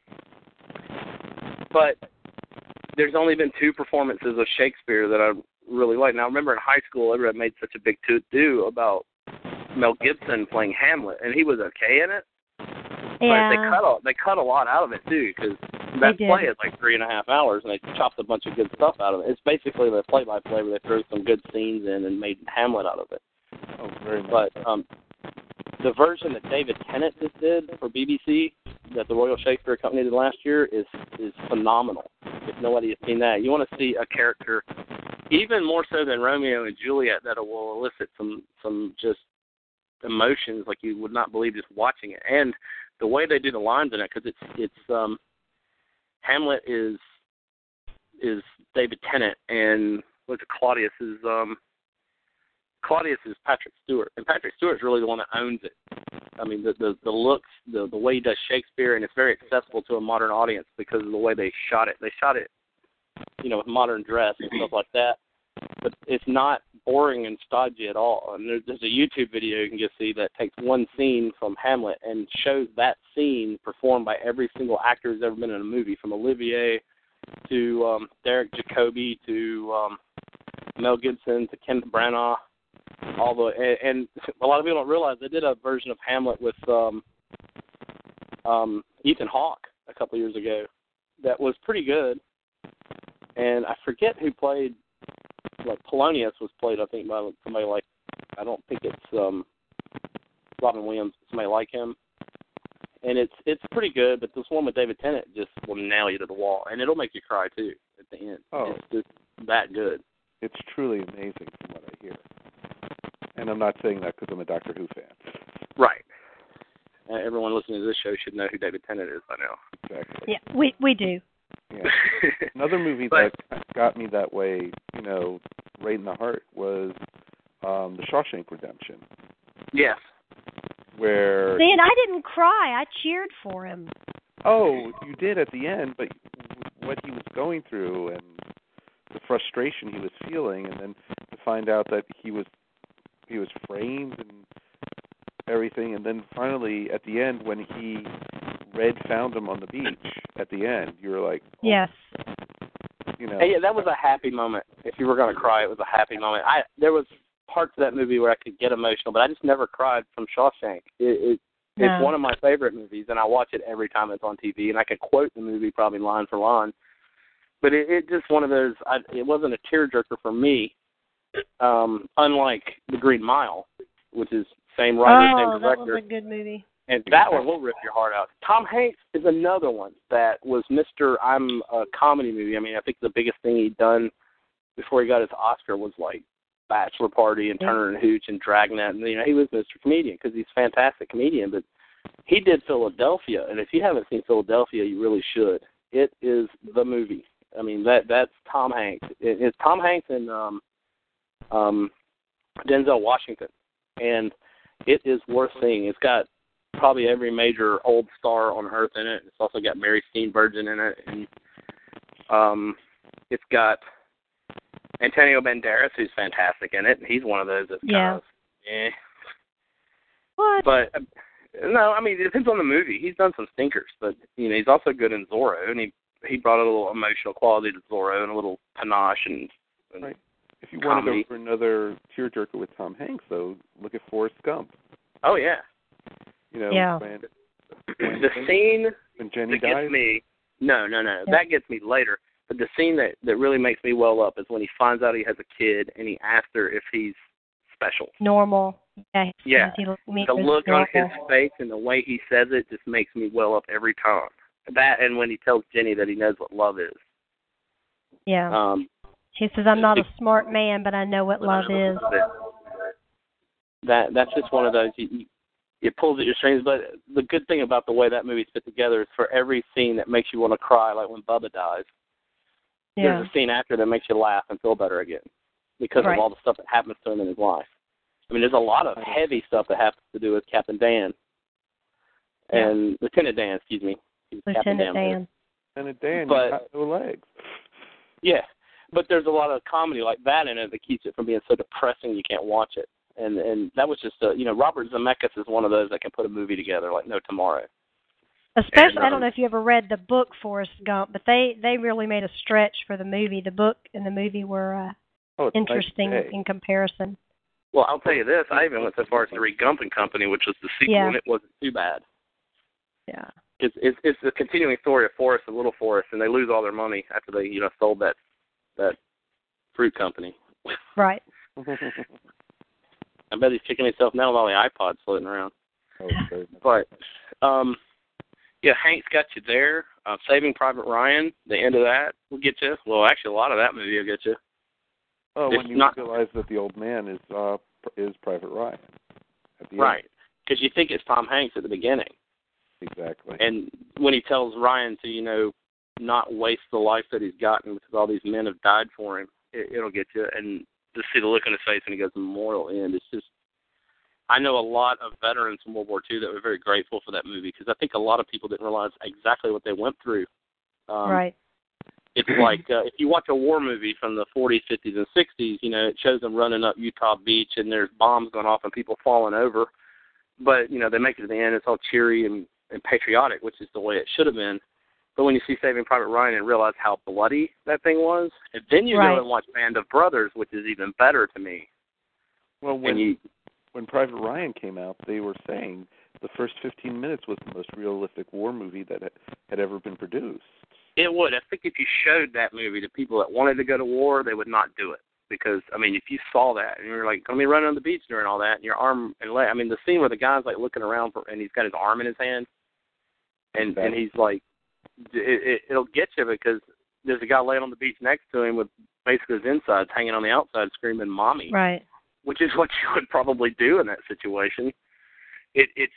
but there's only been 2 performances of Shakespeare that I really like. Now, I remember in high school, everybody made such a big to-do about Mel Gibson playing Hamlet, and he was okay in it. Yeah. But they cut a lot out of it, too, because that play is like 3.5 hours, and they chopped a bunch of good stuff out of it. It's basically the play-by-play where they threw some good scenes in and made Hamlet out of it. Oh, very much. But the version that David Tennant just did for BBC, that the Royal Shakespeare Company did last year, is phenomenal. If nobody has seen that, you want to see a character, even more so than Romeo and Juliet, that will elicit some just emotions like you would not believe just watching it. And the way they do the lines in it, because it's Hamlet is David Tennant, and Claudius is Patrick Stewart, and Patrick Stewart's really the one that owns it. I mean, the looks, the way he does Shakespeare, and it's very accessible to a modern audience because of the way they shot it. They shot it, with modern dress and stuff like that, but it's not boring and stodgy at all. And there's a YouTube video you can just see that takes one scene from Hamlet and shows that scene performed by every single actor who's ever been in a movie, from Olivier to Derek Jacobi to Mel Gibson to Kenneth Branagh. And a lot of people don't realize they did a version of Hamlet with Ethan Hawke a couple years ago that was pretty good. And I forget who played, like Polonius was played, I think, by somebody like, I don't think it's Robin Williams, somebody like him. And it's pretty good, but this one with David Tennant just will nail you to the wall, and it'll make you cry too at the end. Oh, it's just that good. It's truly amazing from what I hear. And I'm not saying that because I'm a Doctor Who fan. Right. Everyone listening to this show should know who David Tennant is by now. Exactly. Yeah, we do. Yeah. Another movie that got me that way, right in the heart, was The Shawshank Redemption. Yes. Where... See, and I didn't cry. I cheered for him. Oh, you did at the end, but what he was going through and the frustration he was feeling, and then to find out that he was framed and everything, and then finally at the end when Red found him on the beach at the end, you were like, oh, yes. Hey, yeah, that was a happy moment. If you were going to cry, it was a happy moment. There was parts of that movie where I could get emotional, but I just never cried from Shawshank. It's one of my favorite movies, and I watch it every time it's on TV, and I could quote the movie probably line for line. But it just one of those, it wasn't a tearjerker for me, unlike The Green Mile, which is same writer, same director. That was a good movie. And that one will rip your heart out. Tom Hanks is another one that was I'm a comedy movie. I mean, I think the biggest thing he'd done before he got his Oscar was like Bachelor Party and Turner and Hooch and Dragnet. And, he was Mr. Comedian because he's a fantastic comedian. But he did Philadelphia. And if you haven't seen Philadelphia, you really should. It is the movie. I mean, that's Tom Hanks. It's Tom Hanks and Denzel Washington. And it is worth seeing. It's got probably every major old star on earth in it. It's also got Mary Steenburgen in it. And it's got Antonio Banderas, who's fantastic in it. He's one of those that's kind of, What? But, no, I mean, it depends on the movie. He's done some stinkers, but, he's also good in Zorro, and he brought a little emotional quality to Zorro and a little panache. And right. If you want to comedy. go for another tearjerker with Tom Hanks, though, look at Forrest Gump. Oh, yeah. You know, Yeah. The scene when Jenny that dies. gets me, no, Yeah. that gets me later. But the scene that really makes me well up is when he finds out he has a kid and he asks her if he's special. Normal. Yeah. Yeah. The look on his normal. face and the way he says it just makes me well up every time. That and when he tells Jenny that he knows what love is. Yeah. He says, "I'm not a smart man, but I know what love is." That's just one of those. It pulls at your strings. But the good thing about the way that movie's put together is for every scene that makes you want to cry, like when Bubba dies, Yeah. there's a scene after that makes you laugh and feel better again because Right. of all the stuff that happens to him in his life. I mean, there's a lot of heavy stuff that has to do with Captain Dan. And Lieutenant Dan, excuse me. Lieutenant Dan. Lieutenant Dan, But- you got no legs. Yeah, but there's a lot of comedy like that in it that keeps it from being so depressing you can't watch it. And that was just Robert Zemeckis is one of those that can put a movie together like no tomorrow. Especially, And, I don't know if you ever read the book Forrest Gump, but they really made a stretch for the movie. The book and the movie were Oh, it's interesting night and day. in comparison. Well, I'll tell you this, I even went so far as to read Gump and Company, which was the sequel, Yeah. and it wasn't too bad. Yeah. It's the continuing story of Forrest and Little Forrest, and they lose all their money after they sold that fruit company. Right. I bet he's kicking himself now with all the iPods floating around. Oh, okay. But yeah, Hank's got you there. Saving Private Ryan, the end of that will get you. Well, actually, a lot of that movie will get you. Oh, It's when you not- realize that the old man is Private Ryan. At the end. Right, because you think it's Tom Hanks at the beginning. Exactly. And when he tells Ryan to, not waste the life that he's gotten because all these men have died for him, it'll get you. And to see the look on his face when he goes memorial end, it's just, I know a lot of veterans from World War II that were very grateful for that movie because I think a lot of people didn't realize exactly what they went through. Right. It's like if you watch a war movie from the 40s, 50s, and 60s, it shows them running up Utah Beach and there's bombs going off and people falling over. But, they make it to the end. It's all cheery and patriotic, which is the way it should have been. But when you see Saving Private Ryan and realize how bloody that thing was, and then you Right. go and watch Band of Brothers, which is even better to me. Well, And when Private Ryan came out, they were saying the first 15 minutes was the most realistic war movie that had ever been produced. It would. I think if you showed that movie to people that wanted to go to war, they would not do it. Because, if you saw that and you were like, going to be running on the beach during all that, and your arm and leg, the scene where the guy's like looking around and he's got his arm in his hand, and he's like, it'll get you because there's a guy laying on the beach next to him with basically his insides hanging on the outside screaming, "Mommy." Right. Which is what you would probably do in that situation. It's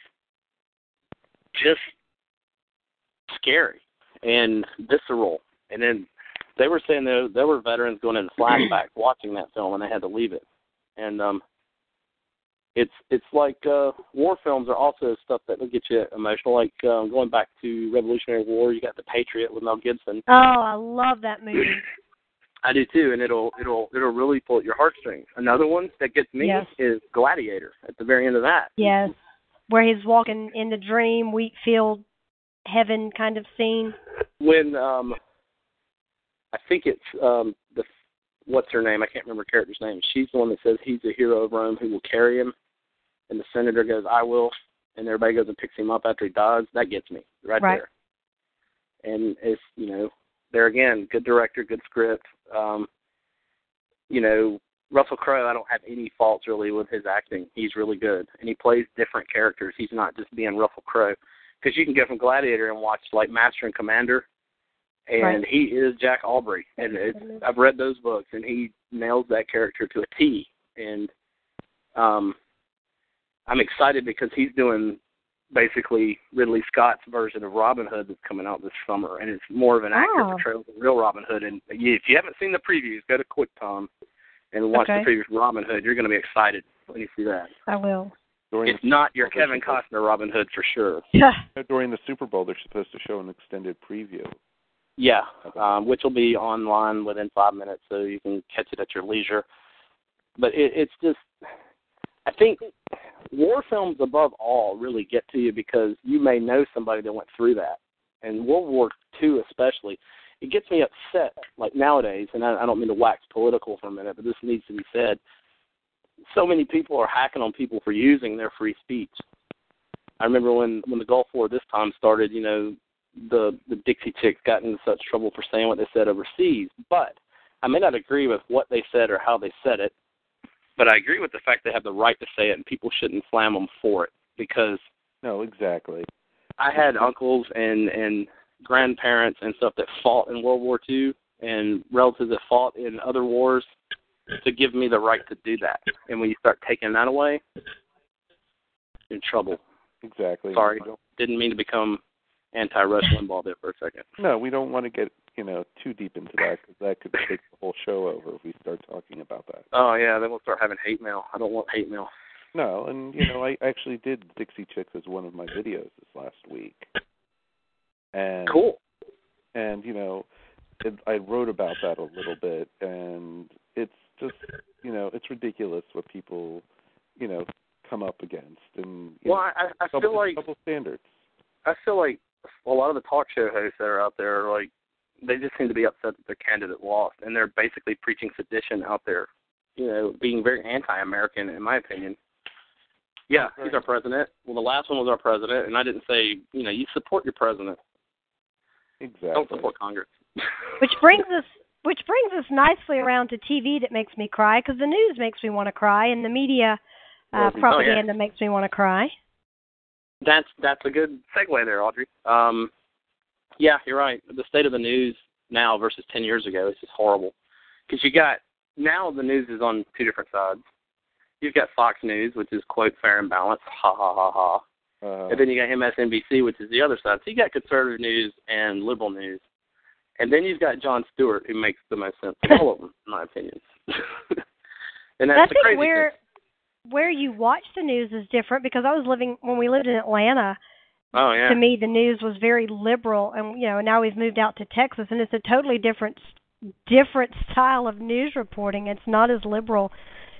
just scary and visceral. And then they were saying there were veterans going into flashbacks watching that film and they had to leave it. And it's like war films are also stuff that will get you emotional. Like going back to Revolutionary War, you got The Patriot with Mel Gibson. Oh, I love that movie. I do too, and it'll really pull at your heartstrings. Another one that gets me Yes. is Gladiator at the very end of that. Yes. Where he's walking in the dream, wheat field, heaven kind of scene. When I think it's what's her name? I can't remember her character's name. She's the one that says he's a hero of Rome who will carry him, and the senator goes, "I will," and everybody goes and picks him up after he dies. That gets me right there. And it's there again, good director, good script. Russell Crowe, I don't have any faults really with his acting. He's really good, and he plays different characters. He's not just being Russell Crowe. Because you can go from Gladiator and watch like Master and Commander, and Right. he is Jack Aubrey, and I've read those books, and he nails that character to a T. And I'm excited because he's doing basically Ridley Scott's version of Robin Hood that's coming out this summer, and it's more of an accurate portrayal of the real Robin Hood. And if you haven't seen the previews, go to QuickTime and watch the previews of Robin Hood. You're going to be excited when you see that. I will. It's not your Kevin Costner Robin Hood for sure. Yeah. During the Super Bowl, they're supposed to show an extended preview. Yeah, which will be online within 5 minutes, so you can catch it at your leisure. But it's just, I think war films above all really get to you because you may know somebody that went through that. And World War II especially, it gets me upset, like nowadays, and I don't mean to wax political for a minute, but this needs to be said. So many people are hacking on people for using their free speech. I remember when the Gulf War this time started, you know, the Dixie Chicks got into such trouble for saying what they said overseas. But I may not agree with what they said or how they said it, but I agree with the fact they have the right to say it, and people shouldn't slam them for it because No, exactly. I had uncles and grandparents and stuff that fought in World War II and relatives that fought in other wars to give me the right to do that. And when you start taking that away, you're in trouble. Exactly. Sorry, didn't mean to become anti-Rush Limbaugh there for a second. No, we don't want to get, too deep into that because that could take the whole show over if we start talking about that. Oh, yeah, then we'll start having hate mail. I don't want hate mail. No, and, I actually did Dixie Chicks as one of my videos this last week. And, cool. And, I wrote about that a little bit, and it's just, it's ridiculous what people, come up against. And, I feel like double standards. I feel like a lot of the talk show hosts that are out there are like, they just seem to be upset that their candidate lost, and they're basically preaching sedition out there, being very anti-American, in my opinion. Yeah, he's our president. Well, the last one was our president, and I didn't say, you support your president. Exactly. Don't support Congress. Which brings us nicely around to TV that makes me cry, because the news makes me want to cry, and the media propaganda makes me want to cry. That's a good segue there, Audrey. Yeah, you're right. The state of the news now versus 10 years ago is just horrible. Because now the news is on two different sides. You've got Fox News, which is, quote, fair and balanced, ha, ha, ha, ha. And then you got MSNBC, which is the other side. So you got conservative news and liberal news. And then you've got Jon Stewart, who makes the most sense of all of them, in my opinion. And that's the crazy thing. Where you watch the news is different, because when we lived in Atlanta, oh, yeah. To me the news was very liberal, and now we've moved out to Texas, and it's a totally different style of news reporting. It's not as liberal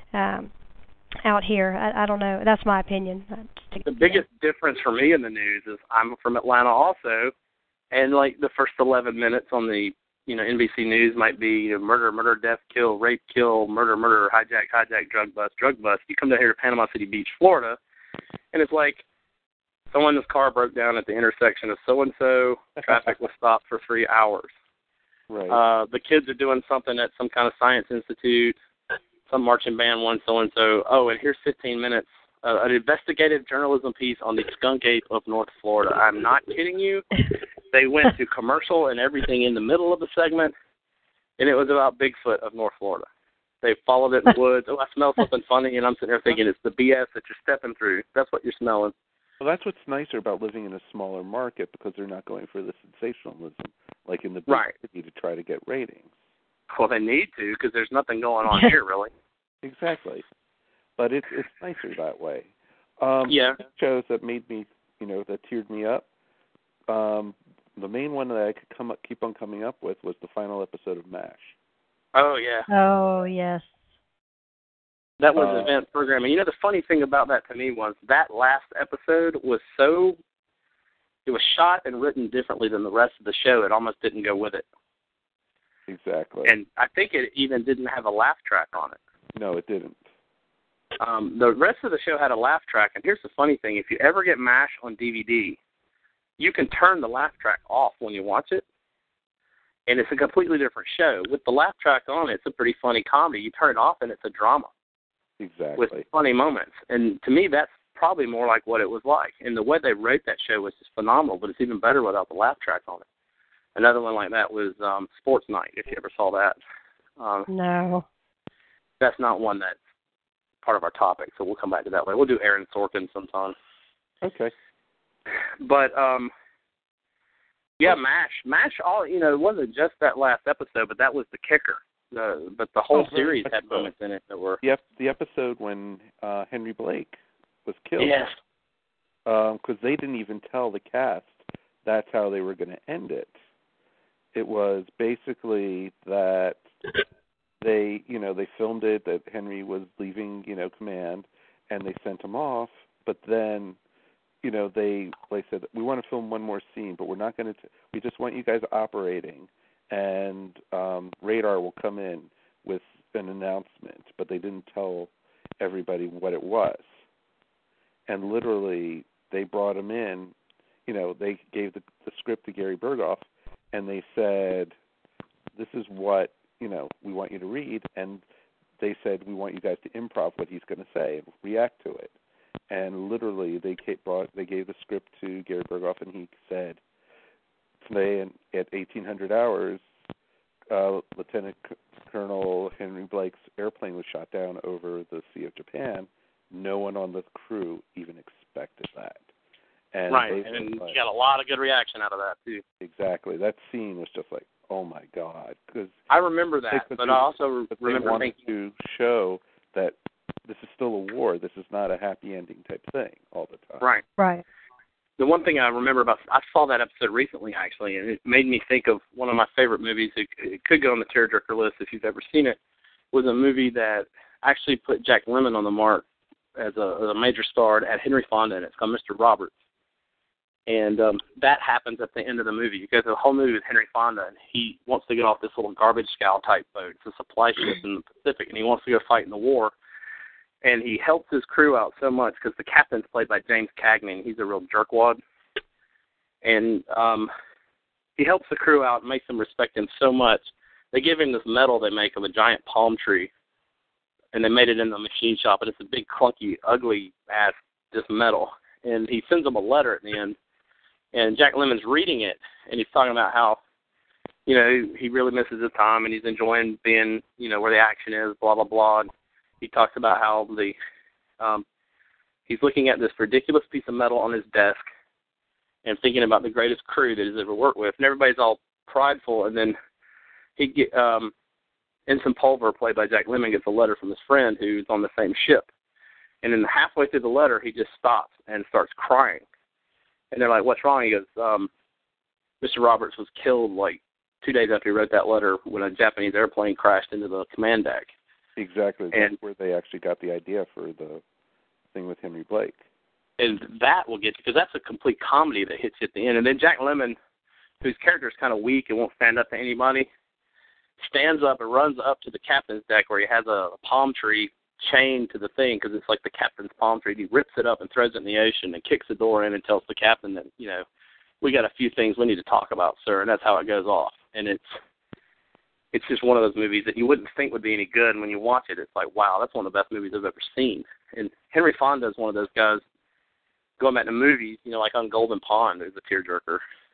out here. I don't know. That's my opinion. The biggest difference for me in the news is I'm from Atlanta also, and like the first 11 minutes on the NBC News might be murder, death, kill, rape, kill, murder, hijack, drug bust. You come down here to Panama City Beach, Florida, and it's like someone's car broke down at the intersection of so-and-so. Traffic was stopped for 3 hours. Right. The kids are doing something at some kind of science institute. Some marching band won so-and-so. Oh, and here's 15 minutes. An investigative journalism piece on the skunk ape of North Florida. I'm not kidding you. They went to commercial and everything in the middle of the segment, and it was about Bigfoot of North Florida. They followed it in the woods. Oh, I smell something funny, and I'm sitting there thinking it's the BS that you're stepping through. That's what you're smelling. Well, that's what's nicer about living in a smaller market, because they're not going for the sensationalism like in the big city to try to get ratings. Well, they need to, because there's nothing going on here, really. Exactly. But it's nicer that way. Shows that made me, that teared me up. The main one that I could keep on coming up with was the final episode of MASH. Oh, yeah. Oh, yes. That was event programming. The funny thing about that to me was that last episode was it was shot and written differently than the rest of the show. It almost didn't go with it. Exactly. And I think it even didn't have a laugh track on it. No, it didn't. The rest of the show had a laugh track, and here's the funny thing. If you ever get MASH on DVD, you can turn the laugh track off when you watch it, and it's a completely different show. With the laugh track on, it's a pretty funny comedy. You turn it off, and it's a drama. Exactly. With funny moments. And to me, that's probably more like what it was like. And the way they wrote that show was just phenomenal, but it's even better without the laugh track on it. Another one like that was Sports Night, if you ever saw that. No. That's not one that's part of our topic, so we'll come back to that later. We'll do Aaron Sorkin sometime. Okay. But, MASH, all it wasn't just that last episode, but that was the kicker. But the whole series had moments in it that were... The episode when Henry Blake was killed. Yes. Because they didn't even tell the cast that's how they were going to end it. It was basically that they filmed it, that Henry was leaving, command, and they sent him off, but then, they said, we want to film one more scene, but we're not going to, we just want you guys operating, and Radar will come in with an announcement, but they didn't tell everybody what it was. And literally, they brought him in. They gave the script to Gary Berghoff, and they said, "This is what we want you to read." And they said, "We want you guys to improv what he's going to say and react to it." And literally, they gave the script to Gary Berghoff, and he said, "Today at 1800 hours, Lieutenant Colonel Henry Blake's airplane was shot down over the Sea of Japan. No one on the crew even expected that." And right, and you got a lot of good reaction out of that, too. Exactly. That scene was just like, oh, my God. Cause I remember that, but I also remember thinking to show that this is still a war. This is not a happy ending type thing all the time. Right. Right. The one thing I remember I saw that episode recently, actually, and it made me think of one of my favorite movies. It could go on the tearjerker list if you've ever seen it. Was a movie that actually put Jack Lemmon on the mark as a major star. It had Henry Fonda in it. It's called Mr. Roberts. And that happens at the end of the movie. You go through the whole movie with Henry Fonda, and he wants to get off this little garbage scow type boat. It's a supply ship in the Pacific, and he wants to go fight in the war. And he helps his crew out so much because the captain's played by James Cagney, and he's a real jerkwad. And he helps the crew out and makes them respect him so much. They give him this medal they make of a giant palm tree, and they made it in the machine shop, and it's a big, clunky, ugly-ass just metal. And he sends them a letter at the end. And Jack Lemmon's reading it, and he's talking about how, he really misses his time, and he's enjoying being, where the action is, blah, blah, blah. And he talks about how he's looking at this ridiculous piece of metal on his desk and thinking about the greatest crew that he's ever worked with. And everybody's all prideful, and then Ensign Pulver, played by Jack Lemmon, gets a letter from his friend who's on the same ship. And then halfway through the letter, he just stops and starts crying. And they're like, "What's wrong?" He goes, "Mr. Roberts was killed 2 days after he wrote that letter when a Japanese airplane crashed into the command deck." Exactly. That's where they actually got the idea for the thing with Henry Blake. And that will get you, because that's a complete comedy that hits you at the end. And then Jack Lemmon, whose character is kind of weak and won't stand up to anybody, stands up and runs up to the captain's deck where he has a palm tree chained to the thing, because it's like the captain's palm tree. He rips it up and throws it in the ocean and kicks the door in and tells the captain that, we got a few things we need to talk about, sir, and that's how it goes off. And it's just one of those movies that you wouldn't think would be any good, and when you watch it, it's like, wow, that's one of the best movies I've ever seen. And Henry Fonda is one of those guys, going back to movies, like on Golden Pond, there's a tearjerker.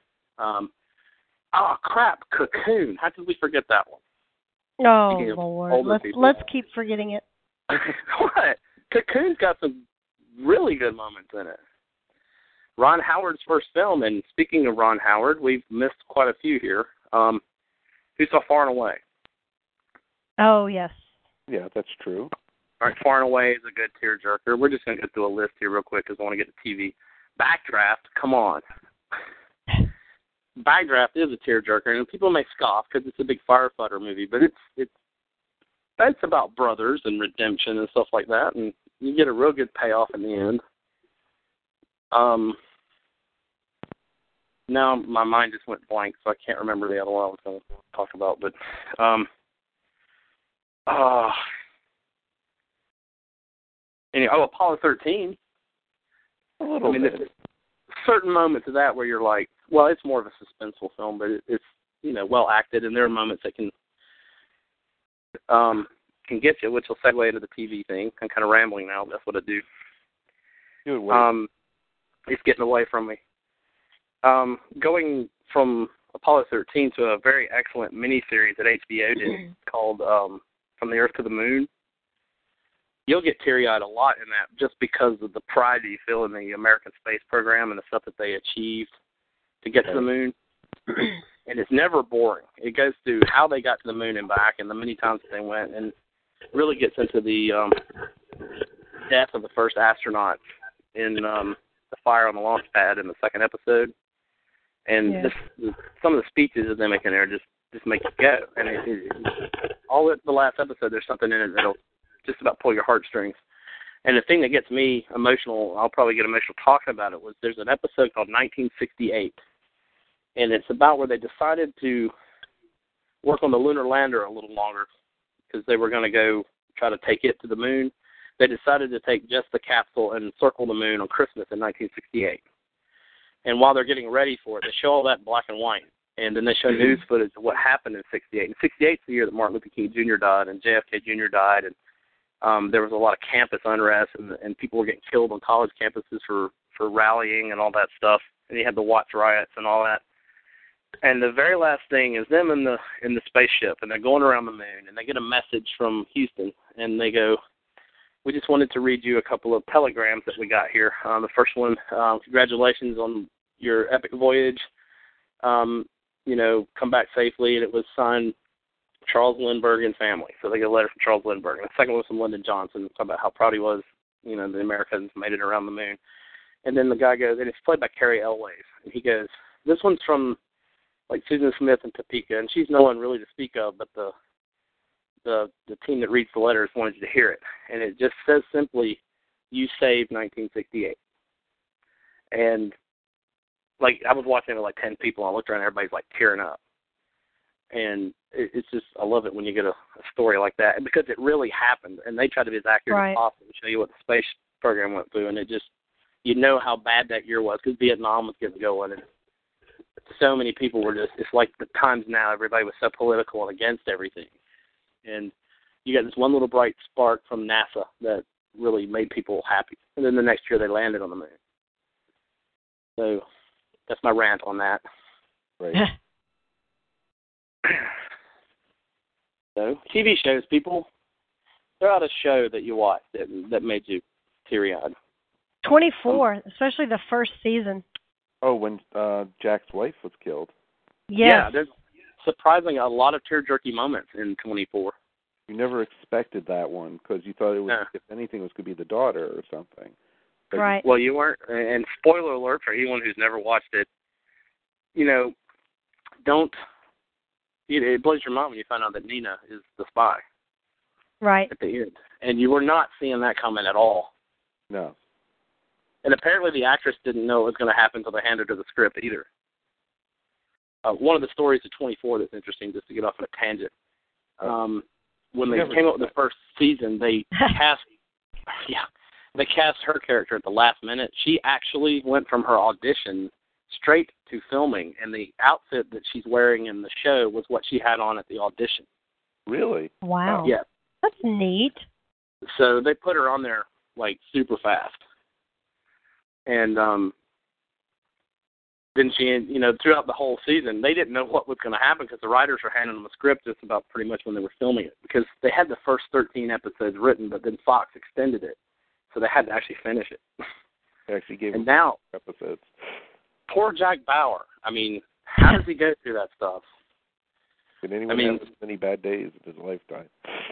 Crap, Cocoon. How could we forget that one? Oh, Lord. Let's keep forgetting it. What? Cocoon's got some really good moments in it. Ron Howard's first film, and speaking of Ron Howard, we've missed quite a few here. Who saw Far and Away? Oh, yes. Yeah, that's true. All right, Far and Away is a good tearjerker. We're just going to go through a list here real quick because I want to get to TV. Backdraft, come on. Backdraft is a tearjerker, and people may scoff because it's a big firefighter movie, but it's about brothers and redemption and stuff like that, and you get a real good payoff in the end. Now my mind just went blank, so I can't remember the other one I was going to talk about. But Apollo 13. A little bit. There's certain moments of that where you're like, well, it's more of a suspenseful film, but it's well acted, and there are moments that can get you, which will segue into the TV thing. I'm kind of rambling now, but that's what I do. It's getting away from me. Going from Apollo 13 to a very excellent miniseries that HBO did called From the Earth to the Moon. You'll get teary-eyed a lot in that just because of the pride that you feel in the American space program and the stuff that they achieved to get to the moon. And it's never boring. It goes through how they got to the moon and back and the many times that they went, and really gets into the death of the first astronaut in the fire on the launch pad in the second episode. And some of the speeches that they make in there just make you go. And all at the last episode, there's something in it that'll just about pull your heartstrings. And the thing that gets me emotional, I'll probably get emotional talking about it, was there's an episode called 1968. And it's about where they decided to work on the lunar lander a little longer because they were going to go try to take it to the moon. They decided to take just the capsule and circle the moon on Christmas in 1968. And while they're getting ready for it, they show all that in black and white. And then they show news footage of what happened in 68. And 68 is the year that Martin Luther King Jr. died and JFK Jr. died. And there was a lot of campus unrest, and people were getting killed on college campuses for rallying and all that stuff. And you had the Watts riots and all that. And the very last thing is them in the spaceship, and they're going around the moon, and they get a message from Houston, and they go, "We just wanted to read you a couple of telegrams that we got here. The first one, congratulations on your epic voyage. Come back safely." And it was signed Charles Lindbergh and family. So they get a letter from Charles Lindbergh. And the second one was from Lyndon Johnson, talking about how proud he was, the Americans made it around the moon. And then the guy goes, and it's played by Carrie Elways, and he goes, "This one's from like Susan Smith in Topeka, and she's no one really to speak of, but the team that reads the letters wanted you to hear it." And it just says simply, "You saved 1968. And like I was watching it with like 10 people, and I looked around, and everybody's like tearing up. And it's just, I love it when you get a story like that, and because it really happened, and they try to be as accurate as possible to show you what the space program went through, and it just, how bad that year was, because Vietnam was getting going, and so many people were just, it's like the times now, everybody was so political and against everything. And you got this one little bright spark from NASA that really made people happy. And then the next year they landed on the moon. So that's my rant on that. Right. So TV shows, people, throw out a show that you watched that made you teary-eyed. 24, especially the first season. Oh, when Jack's wife was killed. Yes. Yeah, there's surprisingly a lot of tear-jerky moments in 24. You never expected that one because you thought it was, if anything, it was going to be the daughter or something. But right. Well, you weren't. And spoiler alert for anyone who's never watched it, don't. It blows your mind when you find out that Nina is the spy. Right. At the end. And you were not seeing that coming at all. No. And apparently the actress didn't know it was going to happen until they handed her the script either. One of the stories of 24 that's interesting, just to get off on a tangent. When they came up with the first season, they cast her character at the last minute. She actually went from her audition straight to filming, and the outfit that she's wearing in the show was what she had on at the audition. Really? Wow. Yeah. That's neat. So they put her on there like super fast. And then she, throughout the whole season, they didn't know what was going to happen because the writers were handing them a script just about pretty much when they were filming it, because they had the first 13 episodes written, but then Fox extended it, so they had to actually finish it. They actually gave and them now, episodes. Poor Jack Bauer. I mean, how does he go through that stuff? Did anyone have any bad days in his lifetime?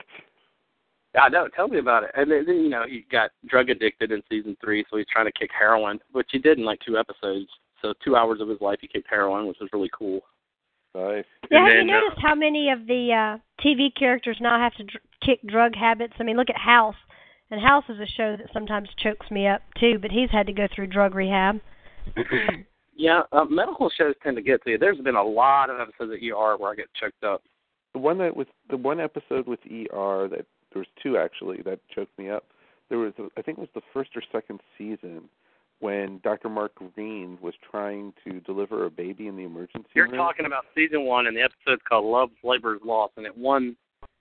I know. Tell me about it. And then, he got drug addicted in season 3, so he's trying to kick heroin, which he did in like 2 episodes. So 2 hours of his life he kicked heroin, which was really cool. Nice. Yeah, have you noticed how many of the TV characters now have to kick drug habits? I mean, look at House. And House is a show that sometimes chokes me up, too, but he's had to go through drug rehab. Yeah, medical shows tend to get to you. There's been a lot of episodes of ER where I get choked up. The one episode with ER, that there was 2 actually that choked me up. There was, I think it was the first or second season, when Dr. Mark Green was trying to deliver a baby in the emergency room. You're talking about season 1, and the episode's called Love, Labor's Lost, and it won,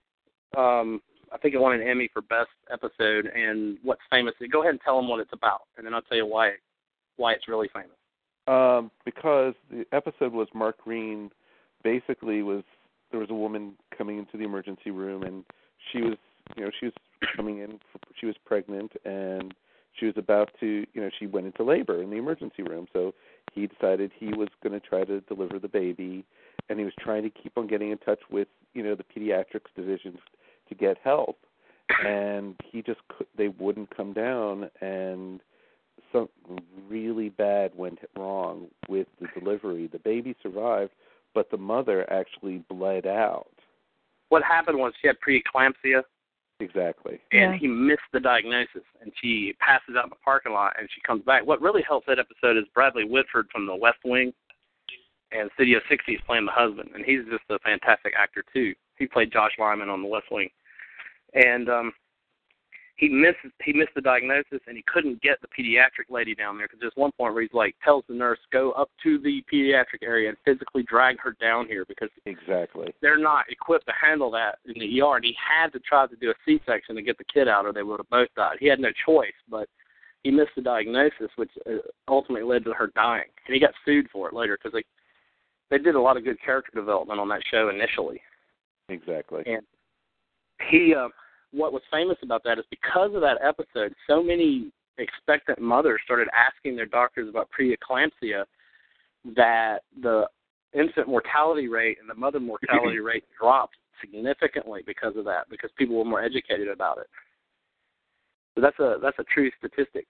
I think it won an Emmy for Best Episode, and what's famous. Go ahead and tell them what it's about, and then I'll tell you why it's really famous. Because the episode was Mark Green basically there was a woman coming into the emergency room, and she was coming in, she was pregnant, and she was about to, she went into labor in the emergency room. So he decided he was going to try to deliver the baby, and he was trying to keep on getting in touch with, the pediatrics division to get help. And they wouldn't come down, and something really bad went wrong with the delivery. The baby survived, but the mother actually bled out. What happened was she had preeclampsia. Exactly. And he missed the diagnosis, and she passes out in the parking lot, and she comes back. What really helps that episode is Bradley Whitford from The West Wing, and Studio 60 is playing the husband, and he's just a fantastic actor too. He played Josh Lyman on The West Wing, and he missed the diagnosis, and he couldn't get the pediatric lady down there because there's one point where he's like tells the nurse go up to the pediatric area and physically drag her down here because Exactly. they're not equipped to handle that in the ER, and he had to try to do a C-section to get the kid out, or they would have both died. He had no choice, but he missed the diagnosis, which ultimately led to her dying, and he got sued for it later because they did a lot of good character development on that show initially. Exactly. And he, what was famous about that is because of that episode, so many expectant mothers started asking their doctors about preeclampsia that the infant mortality rate and the mother mortality rate dropped significantly because of that, because people were more educated about it. So that's a true statistic,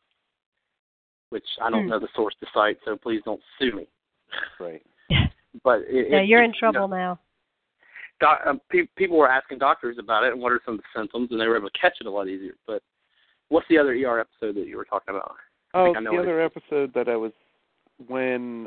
which I don't know the source to cite, so please don't sue me. Right. But you're in trouble now. People were asking doctors about it and what are some of the symptoms, and they were able to catch it a lot easier. But what's the other ER episode that you were talking about? The other episode that I was when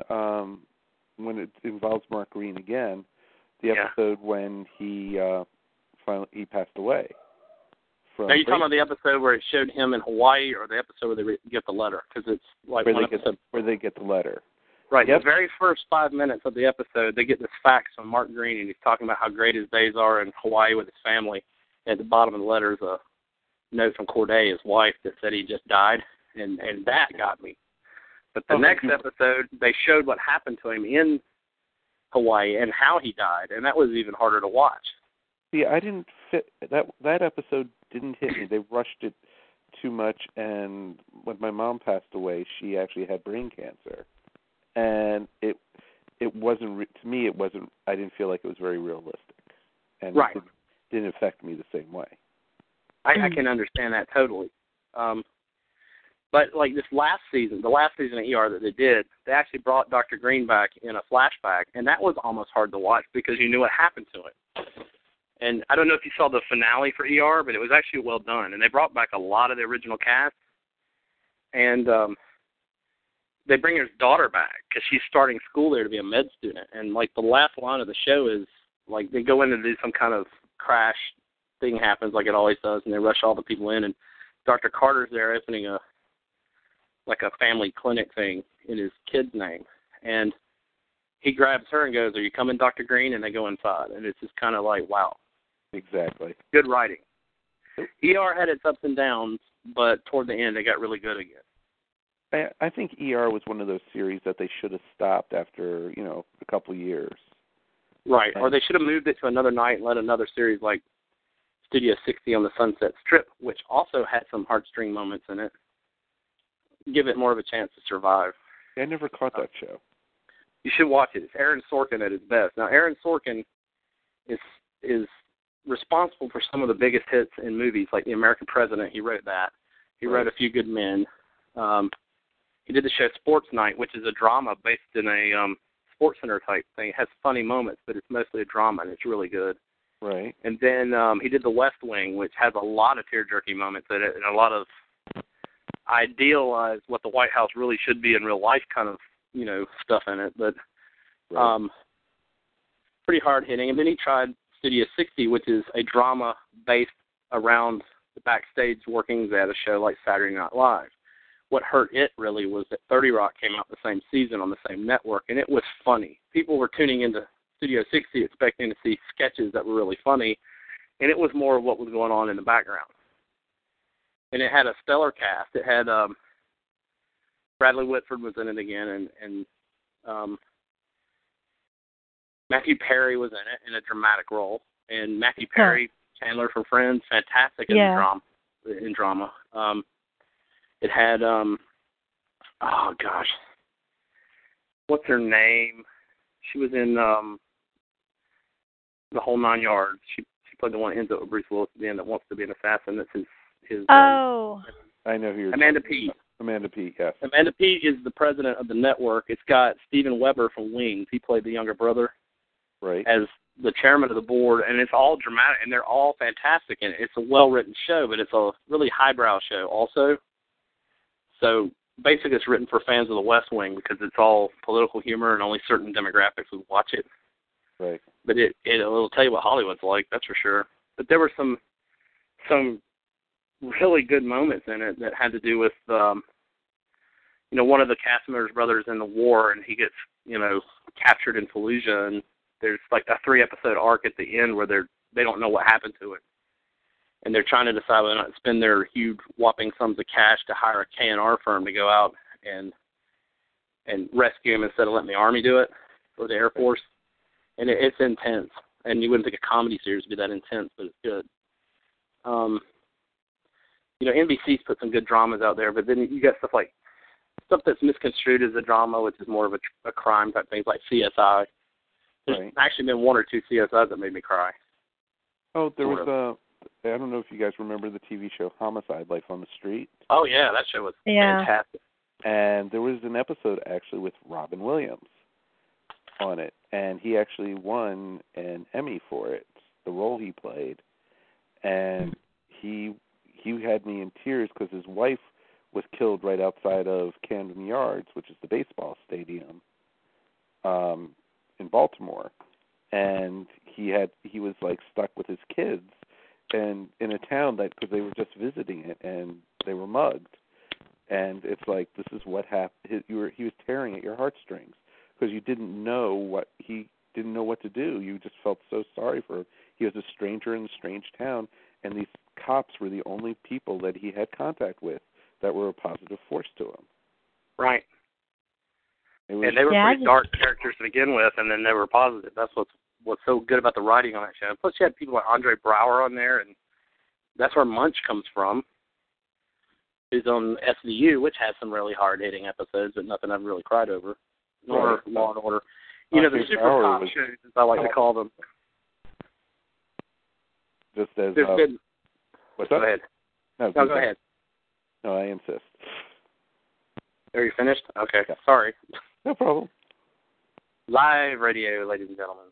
it involves Mark Green again, the episode when he finally passed away. Are you talking about the episode where it showed him in Hawaii, or the episode where they get the letter? Because it's like where they get the letter. Right. Yep. The very first 5 minutes of the episode, they get this fax from Mark Green, and he's talking about how great his days are in Hawaii with his family. At the bottom of the letter is a note from Corday, his wife, that said he just died, and that got me. But the next episode, they showed what happened to him in Hawaii and how he died, and that was even harder to watch. See, I didn't fit that episode didn't hit me. They rushed it too much, and when my mom passed away, she actually had brain cancer. And it wasn't, to me, it wasn't, I didn't feel like it was very realistic. And right. It didn't affect me the same way. I can understand that totally. But like this last season, the last season of ER that they did, they actually brought Dr. Green back in a flashback, and that was almost hard to watch because you knew what happened to him. And I don't know if you saw the finale for ER, but it was actually well done. And they brought back a lot of the original cast. And they bring his daughter back because she's starting school there to be a med student. And, like, the last line of the show is, like, they go in to do some kind of crash thing happens like it always does, and they rush all the people in. And Dr. Carter's there opening a family clinic thing in his kid's name. And he grabs her and goes, "Are you coming, Dr. Green?" And they go inside. And it's just kind of like, wow. Exactly. Good writing. ER had its ups and downs, but toward the end they got really good again. I think ER was one of those series that they should have stopped after, a couple of years. Right, or they should have moved it to another night and let another series like Studio 60 on the Sunset Strip, which also had some heartstring moments in it, give it more of a chance to survive. I never caught that show. You should watch it. It's Aaron Sorkin at his best. Now, Aaron Sorkin is responsible for some of the biggest hits in movies, like The American President. He wrote that. He wrote A Few Good Men. He did the show Sports Night, which is a drama based in a Sports Center type thing. It has funny moments, but it's mostly a drama, and it's really good. Right. And then he did The West Wing, which has a lot of tear-jerking moments in it and a lot of idealized what the White House really should be in real life kind of, stuff in it. But pretty hard-hitting. And then he tried Studio 60, which is a drama based around the backstage workings at a show like Saturday Night Live. What hurt it really was that 30 Rock came out the same season on the same network, and it was funny. People were tuning into Studio 60 expecting to see sketches that were really funny, and it was more of what was going on in the background. And it had a stellar cast. It had Bradley Whitford was in it again, and Matthew Perry was in it in a dramatic role. And Matthew Perry, Chandler from Friends, fantastic in drama. It had, what's her name? She was in The Whole Nine Yards. She played the one that ends up with Bruce Willis at the end that wants to be an assassin. That's his I know who you're Amanda Peet. Amanda Peet, yes. Amanda Peet is the president of the network. It's got Steven Weber from Wings. He played the younger brother. Right. As the chairman of the board, and it's all dramatic, and they're all fantastic in it. It's a well-written show, but it's a really highbrow show also. So basically it's written for fans of The West Wing because it's all political humor and only certain demographics would watch it. Right. But it'll tell you what Hollywood's like, that's for sure. But there were some really good moments in it that had to do with, one of the cast members' brothers in the war, and he gets, captured in Fallujah, and there's like a 3-episode arc at the end where they don't know what happened to it. And they're trying to decide whether or not to spend their huge whopping sums of cash to hire a K&R firm to go out and rescue him instead of letting the Army do it or the Air Force. And it's intense. And you wouldn't think a comedy series would be that intense, but it's good. NBC's put some good dramas out there, but then you got stuff that's misconstrued as a drama, which is more of a crime type things like CSI. There's actually been 1 or 2 CSIs that made me cry. Oh, there was I don't know if you guys remember the TV show Homicide: Life on the Street. Oh yeah, that show was fantastic. And there was an episode actually with Robin Williams on it, and he actually won an Emmy for it, the role he played. And he had me in tears because his wife was killed right outside of Camden Yards, which is the baseball stadium in Baltimore. And he was like stuck with his kids and in a town because they were just visiting it and they were mugged. And it's like, this is what happened. He was tearing at your heartstrings because you didn't know what to do. You just felt so sorry for him. He was a stranger in a strange town, and these cops were the only people that he had contact with that were a positive force to him. Right. And they were pretty dark characters to begin with, and then they were positive. That's what's so good about the writing on that show. Plus, you had people like Andre Braugher on there, and that's where Munch comes from, who's on SVU, which has some really hard-hitting episodes, but nothing I've really cried over, nor Law and Order. The super pop shows, as I like to call them. Just as what's go up? ahead. No, go ahead. No, I insist. Are you finished? Okay, yeah. Sorry. No problem. Live radio, ladies and gentlemen.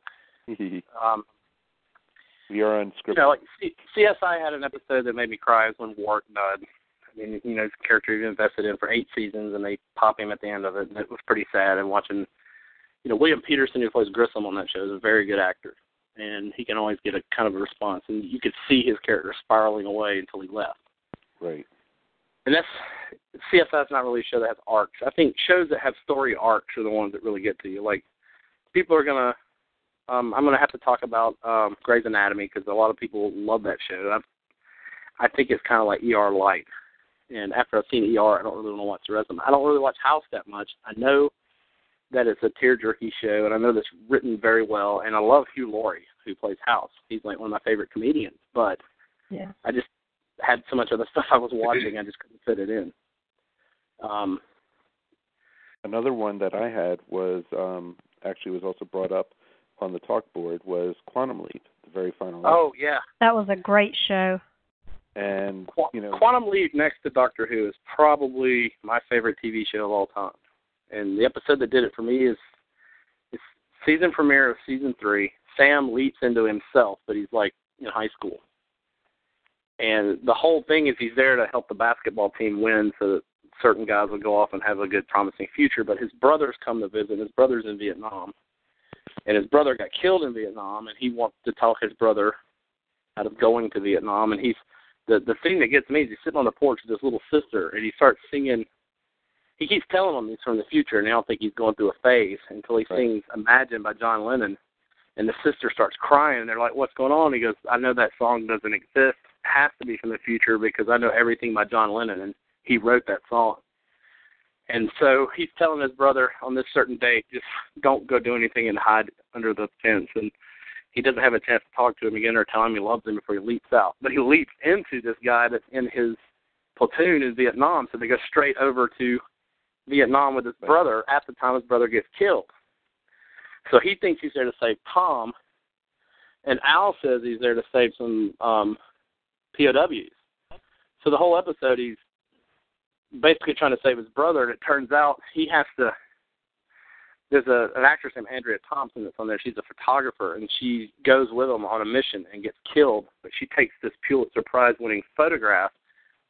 We are unscripted. CSI had an episode that made me cry. It was when Warwick died. I mean, his character you've invested in for 8 seasons, and they pop him at the end of it, and it was pretty sad. And watching, William Peterson, who plays Grissom on that show, is a very good actor, and he can always get a kind of a response. And you could see his character spiraling away until he left. Right. And CSI's not really a show that has arcs. I think shows that have story arcs are the ones that really get to you. Like, people are going to, I'm going to have to talk about Grey's Anatomy because a lot of people love that show. I think it's kind of like ER light. And after I've seen ER, I don't really want to watch the rest of them. I don't really watch House that much. I know that it's a tear-jerky show, and I know that's written very well. And I love Hugh Laurie, who plays House. He's like one of my favorite comedians. But I just had so much other stuff I was watching, I just couldn't fit it in. Another one that I had was actually was also brought up on the talk board was Quantum Leap, the very final one. Oh, yeah. That was a great show. And, Quantum Leap next to Doctor Who is probably my favorite TV show of all time. And the episode that did it for me is season premiere of season 3. Sam leaps into himself, but he's like in high school. And the whole thing is he's there to help the basketball team win so that certain guys will go off and have a good, promising future. But his brothers come to visit. His brother's in Vietnam. And his brother got killed in Vietnam, and he wants to talk his brother out of going to Vietnam. And the thing that gets me is he's sitting on the porch with his little sister, and he starts singing. He keeps telling them he's from the future, and they don't think he's going through a phase until he sings Imagine by John Lennon. And the sister starts crying, and they're like, what's going on? He goes, I know that song doesn't exist. It has to be from the future because I know everything by John Lennon, and he wrote that song. And so he's telling his brother on this certain date, just don't go do anything and hide under the fence. And he doesn't have a chance to talk to him again or tell him he loves him before he leaps out. But he leaps into this guy that's in his platoon in Vietnam, so they go straight over to Vietnam with his brother at the time his brother gets killed. So he thinks he's there to save Tom, and Al says he's there to save some POWs. So the whole episode he's basically trying to save his brother, and it turns out he has to – there's an actress named Andrea Thompson that's on there. She's a photographer, and she goes with him on a mission and gets killed, but she takes this Pulitzer Prize-winning photograph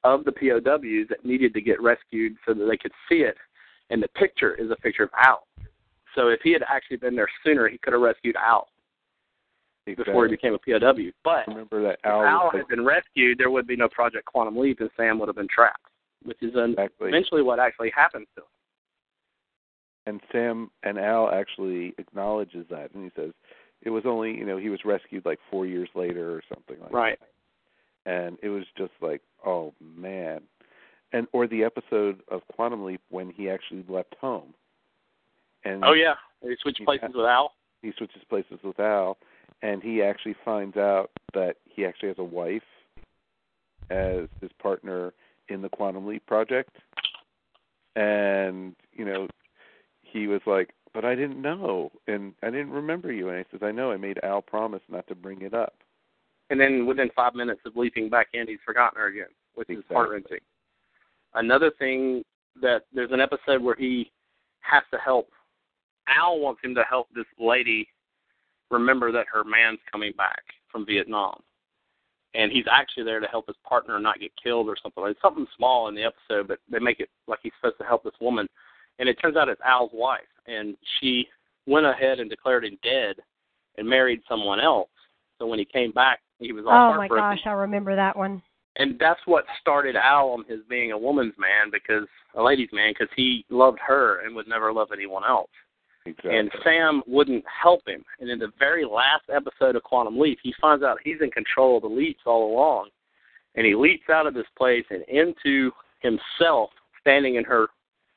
of the POWs that needed to get rescued so that they could see it, and the picture is a picture of Al. So if he had actually been there sooner, he could have rescued Al before he became a POW. But remember that if Al had been rescued, there would be no Project Quantum Leap, and Sam would have been trapped, which is eventually what actually happened to him. And Sam and Al actually acknowledges that, and he says it was only, he was rescued like 4 years later or something like right. that. And it was just like, oh, man. Or the episode of Quantum Leap when he actually left home. And oh, yeah. He switched places with Al. He switches places with Al, and he actually finds out that he actually has a wife as his partner in the Quantum Leap project. And, he was like, but I didn't know, and I didn't remember you. And he says, I know, I made Al promise not to bring it up. And then within 5 minutes of leaping back in, he's forgotten her again, which is heart-wrenching. Another thing, that there's an episode where he has to help, Al wants him to help this lady remember that her man's coming back from Vietnam. And he's actually there to help his partner not get killed or something. It's something small in the episode, but they make it like he's supposed to help this woman. And it turns out it's Al's wife. And she went ahead and declared him dead and married someone else. So when he came back, he was all heartbroken. Oh, my gosh, I remember that one. And that's what started Al on his being a woman's man, a ladies' man, because he loved her and would never love anyone else. Exactly. And Sam wouldn't help him. And in the very last episode of Quantum Leap, he finds out he's in control of the leaps all along. And he leaps out of this place and into himself, standing in her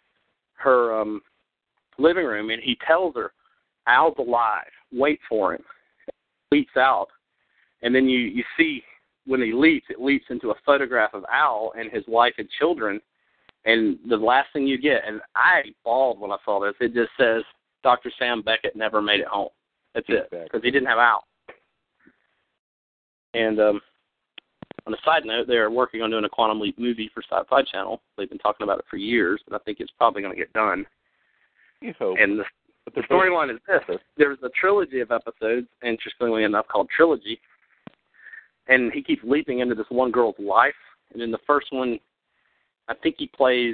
living room, and he tells her, Al's alive, wait for him. He leaps out, and then you see when he leaps, it leaps into a photograph of Al and his wife and children, and the last thing you get, and I bawled when I saw this, it just says, Dr. Sam Beckett never made it home. That's it, because he didn't have Al. And on a side note, they're working on doing a Quantum Leap movie for Sci-Fi Channel. They've been talking about it for years, but I think it's probably going to get done. You hope. And the storyline is this. There's a trilogy of episodes, interestingly enough, called Trilogy. And he keeps leaping into this one girl's life. And in the first one, I think he plays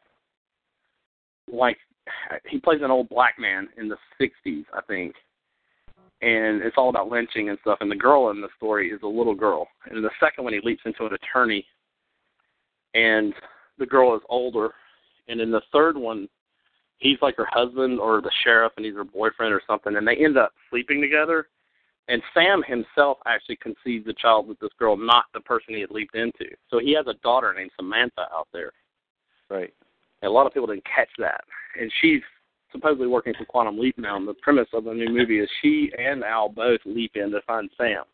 an old black man in the 60s, I think. And it's all about lynching and stuff. And the girl in the story is a little girl. And in the second one, he leaps into an attorney. And the girl is older. And in the third one, he's like her husband or the sheriff, and he's her boyfriend or something. And they end up sleeping together. And Sam himself actually conceives a child with this girl, not the person he had leaped into. So he has a daughter named Samantha out there. Right. And a lot of people didn't catch that. And she's supposedly working for Quantum Leap now, and the premise of the new movie is she and Al both leap in to find Sam.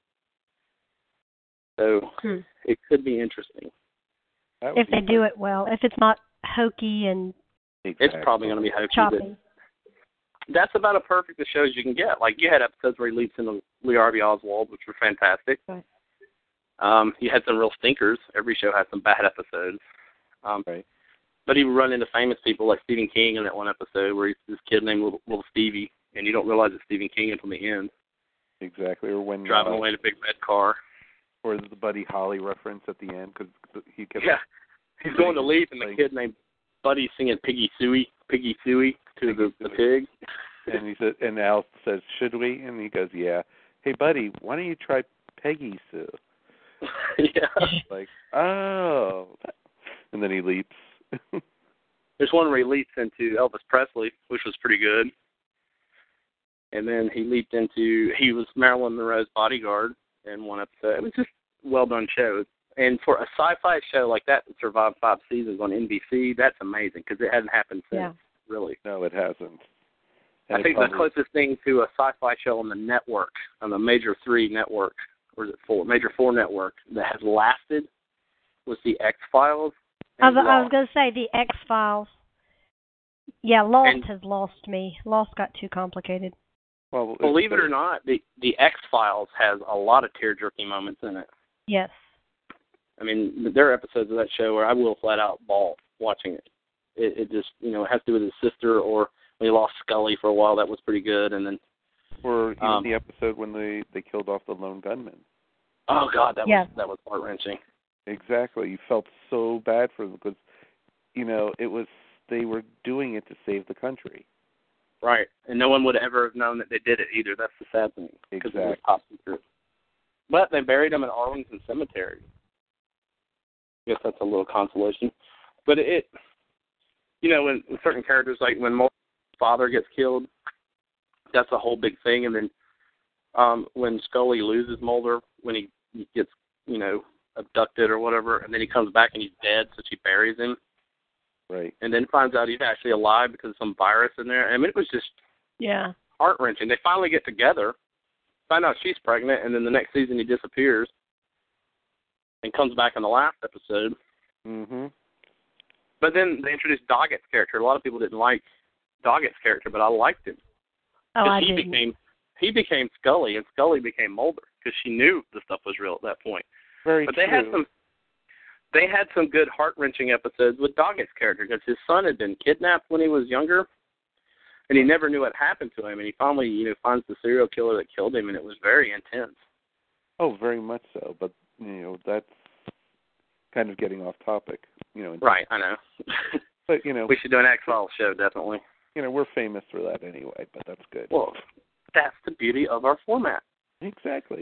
So it could be interesting. If they do it well. If it's not hokey and It's probably going to be hokey. choppy. That's about as perfect a show as you can get. Like, you had episodes where he leaps into Lee Harvey Oswald, which were fantastic. Right. You had some real stinkers. Every show had some bad episodes. Right. But he would run into famous people like Stephen King in that one episode where he's this kid named Little Stevie, and you don't realize it's Stephen King until the end. Exactly. Or when driving away in a big red car. Or the Buddy Holly reference at the end, because he kept. Yeah, he's going to leap, and the kid named Buddy singing Piggy Suey to the pig. And he said, and Al says, "Should we?" And he goes, "Yeah." Hey, Buddy, why don't you try Peggy Sue? Yeah. Like, oh. And then he leaps. There's one where he leaps into Elvis Presley, which was pretty good. And then he was Marilyn Monroe's bodyguard in one episode. It was just a well-done show. And for a sci-fi show like that that survived 5 seasons on NBC, that's amazing, because it hasn't happened since, really. No, it hasn't. I think the closest thing to a sci-fi show on the network, on the Major 3 network, or is it 4? Major 4 network, that has lasted was the X-Files. I was going to say the X-Files. Yeah, Lost has lost me. Lost got too complicated. Well, believe it or not, the X-Files has a lot of tear-jerking moments in it. Yes. I mean, there are episodes of that show where I will flat out bawl watching it. It just, it has to do with his sister, or when he lost Scully for a while, that was pretty good. And then, or even the episode when they killed off the lone gunman. Oh God, that was heart-wrenching. Exactly. You felt so bad for them because, they were doing it to save the country. Right. And no one would ever have known that they did it either. That's the sad thing. Because it was top secret. But they buried them in Arlington Cemetery. I guess that's a little consolation. But when certain characters, like when Mulder's father gets killed, that's a whole big thing. And then when Scully loses Mulder, when he gets, abducted or whatever, and then he comes back and he's dead, so she buries him. Right. And then finds out he's actually alive because of some virus in there. I mean, it was just heart-wrenching. They finally get together, find out she's pregnant, and then the next season he disappears and comes back in the last episode. Mm-hmm. But then they introduced Doggett's character. A lot of people didn't like Doggett's character, but I liked him. Oh, I didn't. He became Scully, and Scully became Mulder because she knew the stuff was real at that point. Very but true. They had some good heart-wrenching episodes with Doggett's character because his son had been kidnapped when he was younger, and he never knew what happened to him. And he finally, finds the serial killer that killed him, and it was very intense. Oh, very much so. But that's kind of getting off topic. Right, I know. But we should do an X-Files show, definitely. We're famous for that anyway, but that's good. Well, that's the beauty of our format. Exactly.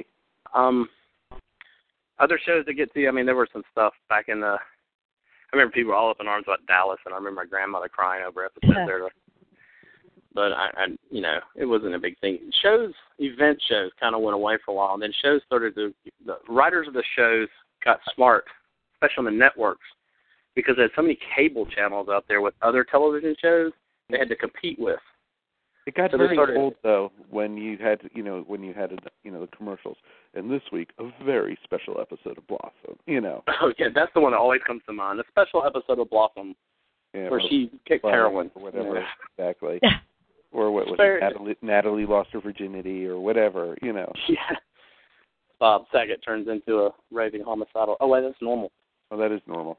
Other shows that get to you, I mean, there was some stuff back in I remember people were all up in arms about Dallas, and I remember my grandmother crying over episodes there. But, it wasn't a big thing. Event shows kind of went away for a while, and then shows started the writers of the shows got smart, especially on the networks, because there's so many cable channels out there with other television shows they had to compete with. It got very old though when you had the commercials. And this week, a very special episode of Blossom. Oh yeah, that's the one that always comes to mind. A special episode of Blossom where she kicked heroin or whatever. Yeah. Exactly. Yeah. Or what was it? Natalie lost her virginity or whatever. Yeah. Bob Saget turns into a raving homicidal. Oh wait, that's normal. Oh, that is normal.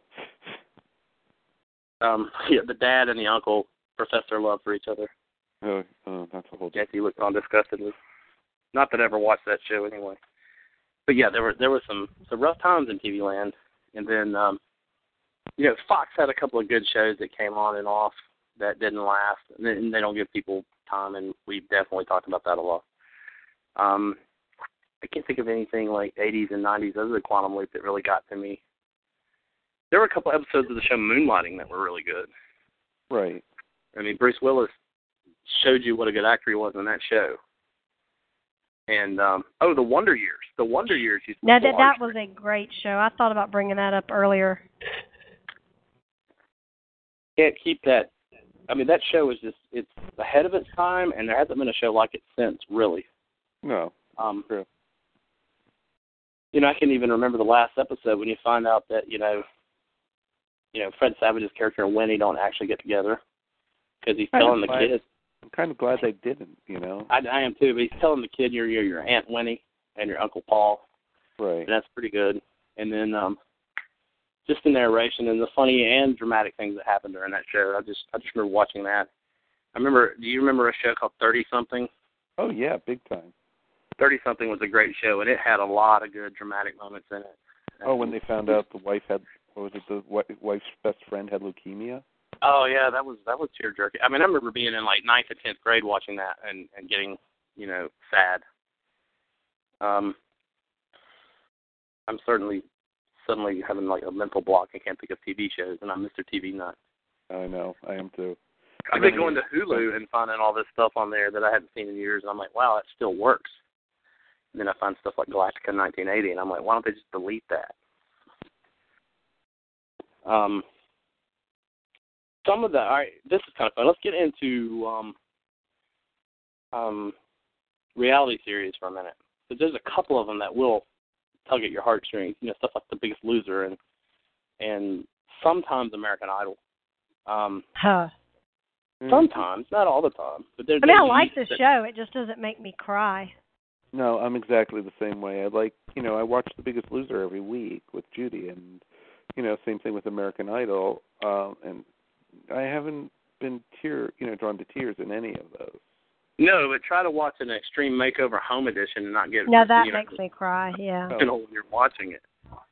The dad and the uncle profess their love for each other. Oh, that's a whole. Jesse looked on disgustedly. Not that I ever watched that show anyway. But yeah, there were some rough times in TV land, and then Fox had a couple of good shows that came on and off that didn't last, and they don't give people time, and we've definitely talked about that a lot. I can't think of anything like 80s and 90s other than Quantum Leap that really got to me. There were a couple episodes of the show Moonlighting that were really good. Right. I mean, Bruce Willis showed you what a good actor he was in that show. And, The Wonder Years. The Wonder Years. Now, that was a great show. I thought about bringing that up earlier. Can't keep that. I mean, that show is just, it's ahead of its time, and there hasn't been a show like it since, really. No. True. I can even remember the last episode when you find out that, Fred Savage's character and Winnie don't actually get together because he's telling the kid. I'm kind of glad they didn't, I am too, but he's telling the kid you're your Aunt Winnie and your Uncle Paul. Right. And that's pretty good. And then just the narration and the funny and dramatic things that happened during that show. I just remember watching that. Do you remember a show called 30-something? Oh, yeah, big time. 30-something was a great show, and it had a lot of good dramatic moments in it. Oh, when they found out the wife had, the wife's best friend had leukemia? Oh, yeah, that was tear-jerking. I mean, I remember being in, 9th and 10th grade watching that and getting, sad. I'm certainly suddenly having, a mental block. I can't think of TV shows, and I'm Mr. TV nut. I know. I am, too. I've been going to Hulu and finding all this stuff on there that I hadn't seen in years, and I'm like, wow, that still works. And then I find stuff like Galactica 1980, and I'm like, why don't they just delete that? Some of the, all right, this is kind of fun. Let's get into reality series for a minute. So there's a couple of them that will tug at your heartstrings, stuff like The Biggest Loser and sometimes American Idol. Sometimes, not all the time. But I like the show. It just doesn't make me cry. No, I'm exactly the same way. I watch The Biggest Loser every week with Judy, and same thing with American Idol. And I haven't been drawn to tears in any of those. No, but try to watch an Extreme Makeover Home Edition and not get. No, that makes me cry. Yeah. When you're watching it.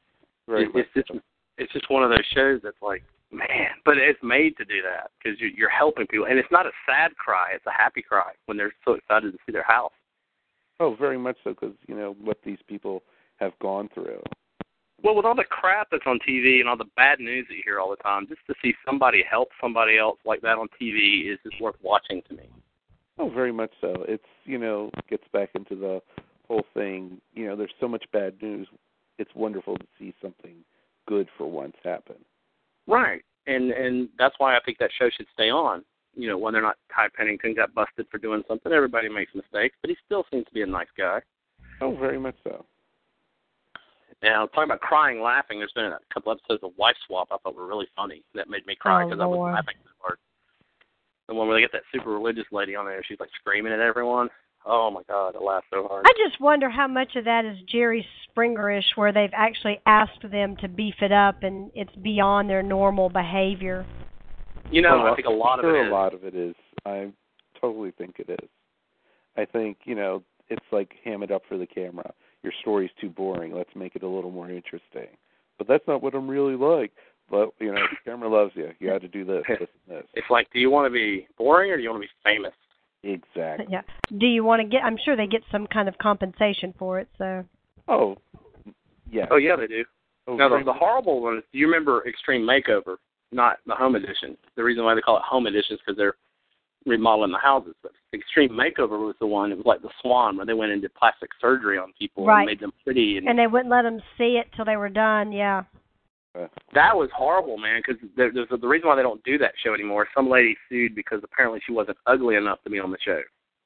It's just one of those shows that's like, man, but it's made to do that because you're helping people, and it's not a sad cry; it's a happy cry when they're so excited to see their house. Oh, very much so, because what these people have gone through. Well, with all the crap that's on TV and all the bad news that you hear all the time, just to see somebody help somebody else like that on TV is just worth watching to me. Oh, very much so. It's gets back into the whole thing. There's so much bad news. It's wonderful to see something good for once happen. Right, and that's why I think that show should stay on. When they're not Ty Pennington got busted for doing something, everybody makes mistakes, but he still seems to be a nice guy. Oh, very much so. Now, talking about crying, laughing, there's been a couple episodes of Wife Swap I thought were really funny. That made me cry because I was laughing so hard. The one where they get that super religious lady on there, she's like screaming at everyone. Oh, my God, I laughed so hard. I just wonder how much of that is Jerry Springer-ish, where they've actually asked them to beef it up and it's beyond their normal behavior. I think a lot of it is. A lot of it is. I totally think it is. I think, it's like ham it up for the camera. Your story's too boring. Let's make it a little more interesting. But that's not what I'm really like. But, the camera loves you. You got to do this, this, and this. It's like, do you want to be boring or do you want to be famous? Exactly. Yeah. Do you want to get, I'm sure they get some kind of compensation for it, so. Oh, yeah. Oh, yeah, they do. Oh, now, the horrible one is, do you remember Extreme Makeover? Not the home edition. The reason why they call it home edition is because they're remodeling the houses. But Extreme Makeover was the one, it was like the Swan, where they went and did plastic surgery on people and made them pretty. And they wouldn't let them see it till they were done, yeah. That was horrible, man, because the reason why they don't do that show anymore, some lady sued because apparently she wasn't ugly enough to be on the show.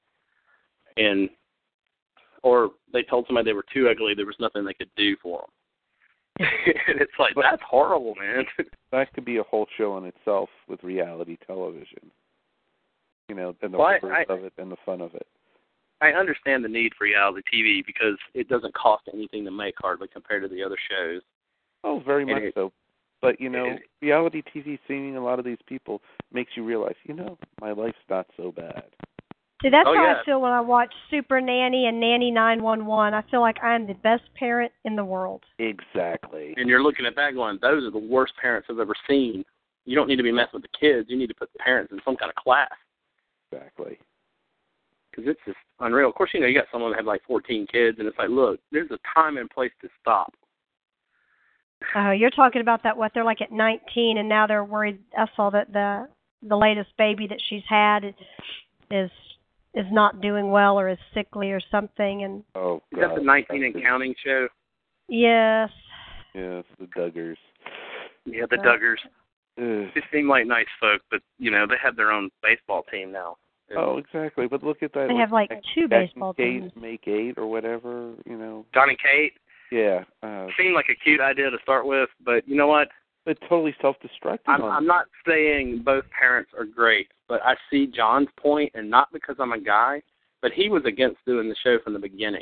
Or they told somebody they were too ugly, there was nothing they could do for them. And it's like, that's horrible, man. That could be a whole show in itself with reality television. And the purpose of it and the fun of it. I understand the need for reality TV because it doesn't cost anything to make hardly compared to the other shows. Oh, very much so. But, reality TV, seeing a lot of these people makes you realize, my life's not so bad. See, that's how I feel when I watch Super Nanny and Nanny 911. I feel like I'm the best parent in the world. Exactly. And you're looking at that going, those are the worst parents I've ever seen. You don't need to be messing with the kids. You need to put the parents in some kind of class. Exactly. Because it's just unreal. Of course, you got some of them that have like 14 kids, and it's like, look, there's a time and place to stop. Oh, you're talking about that, they're like at 19, and now they're worried. I saw that the latest baby that she's had is not doing well or is sickly or something. And oh, God. Is that the 19 and Counting show? Yes. Yes, the Duggars. Yeah, the Duggars. They seem like nice folk, but, they have their own baseball team now. Oh, exactly. But look at that. They have like two baseball teams. Make 8 or whatever, Johnny Kate? Yeah. Seemed like a cute idea to start with, but you know what? It's totally self-destructive. I'm not saying both parents are great, but I see John's point, and not because I'm a guy, but he was against doing the show from the beginning.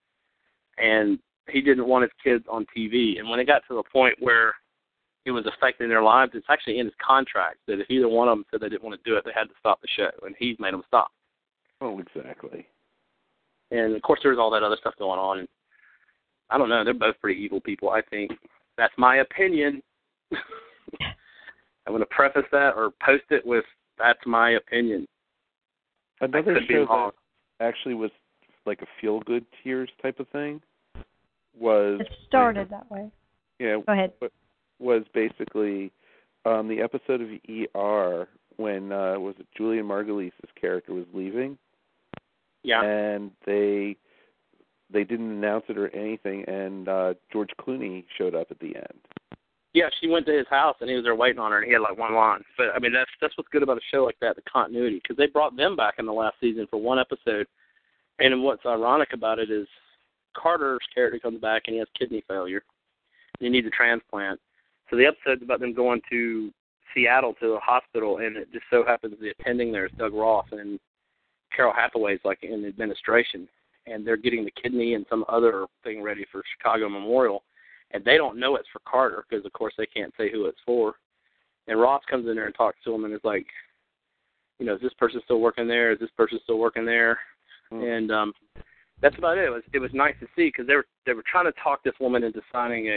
And he didn't want his kids on TV. And when it got to the point where it was affecting their lives, it's actually in his contract that if either one of them said they didn't want to do it, they had to stop the show, and he's made them stop. Oh, exactly. And, of course, there's all that other stuff going on. And I don't know. They're both pretty evil people, I think. That's my opinion. I'm going to preface that or post it with, that's my opinion. Another show that actually was like a feel-good tears type of thing was... It started that way. Yeah. Go ahead. Was basically the episode of ER when, was it Julian Margulies' character was leaving? Yeah. And they didn't announce it or anything, and George Clooney showed up at the end. Yeah, she went to his house, and he was there waiting on her, and he had like one line. But, I mean, that's what's good about a show like that, the continuity, because they brought them back in the last season for one episode. And what's ironic about it is Carter's character comes back, and he has kidney failure. And he needs a transplant. So the episode's about them going to Seattle to the hospital, and it just so happens the attending there is Doug Ross, and Carol Hathaway's like in administration. And they're getting the kidney and some other thing ready for Chicago Memorial. And they don't know it's for Carter because, of course, they can't say who it's for. And Ross comes in there and talks to him and is like, is this person still working there? Is this person still working there? Mm. And that's about it. It was nice to see because they were trying to talk this woman into signing a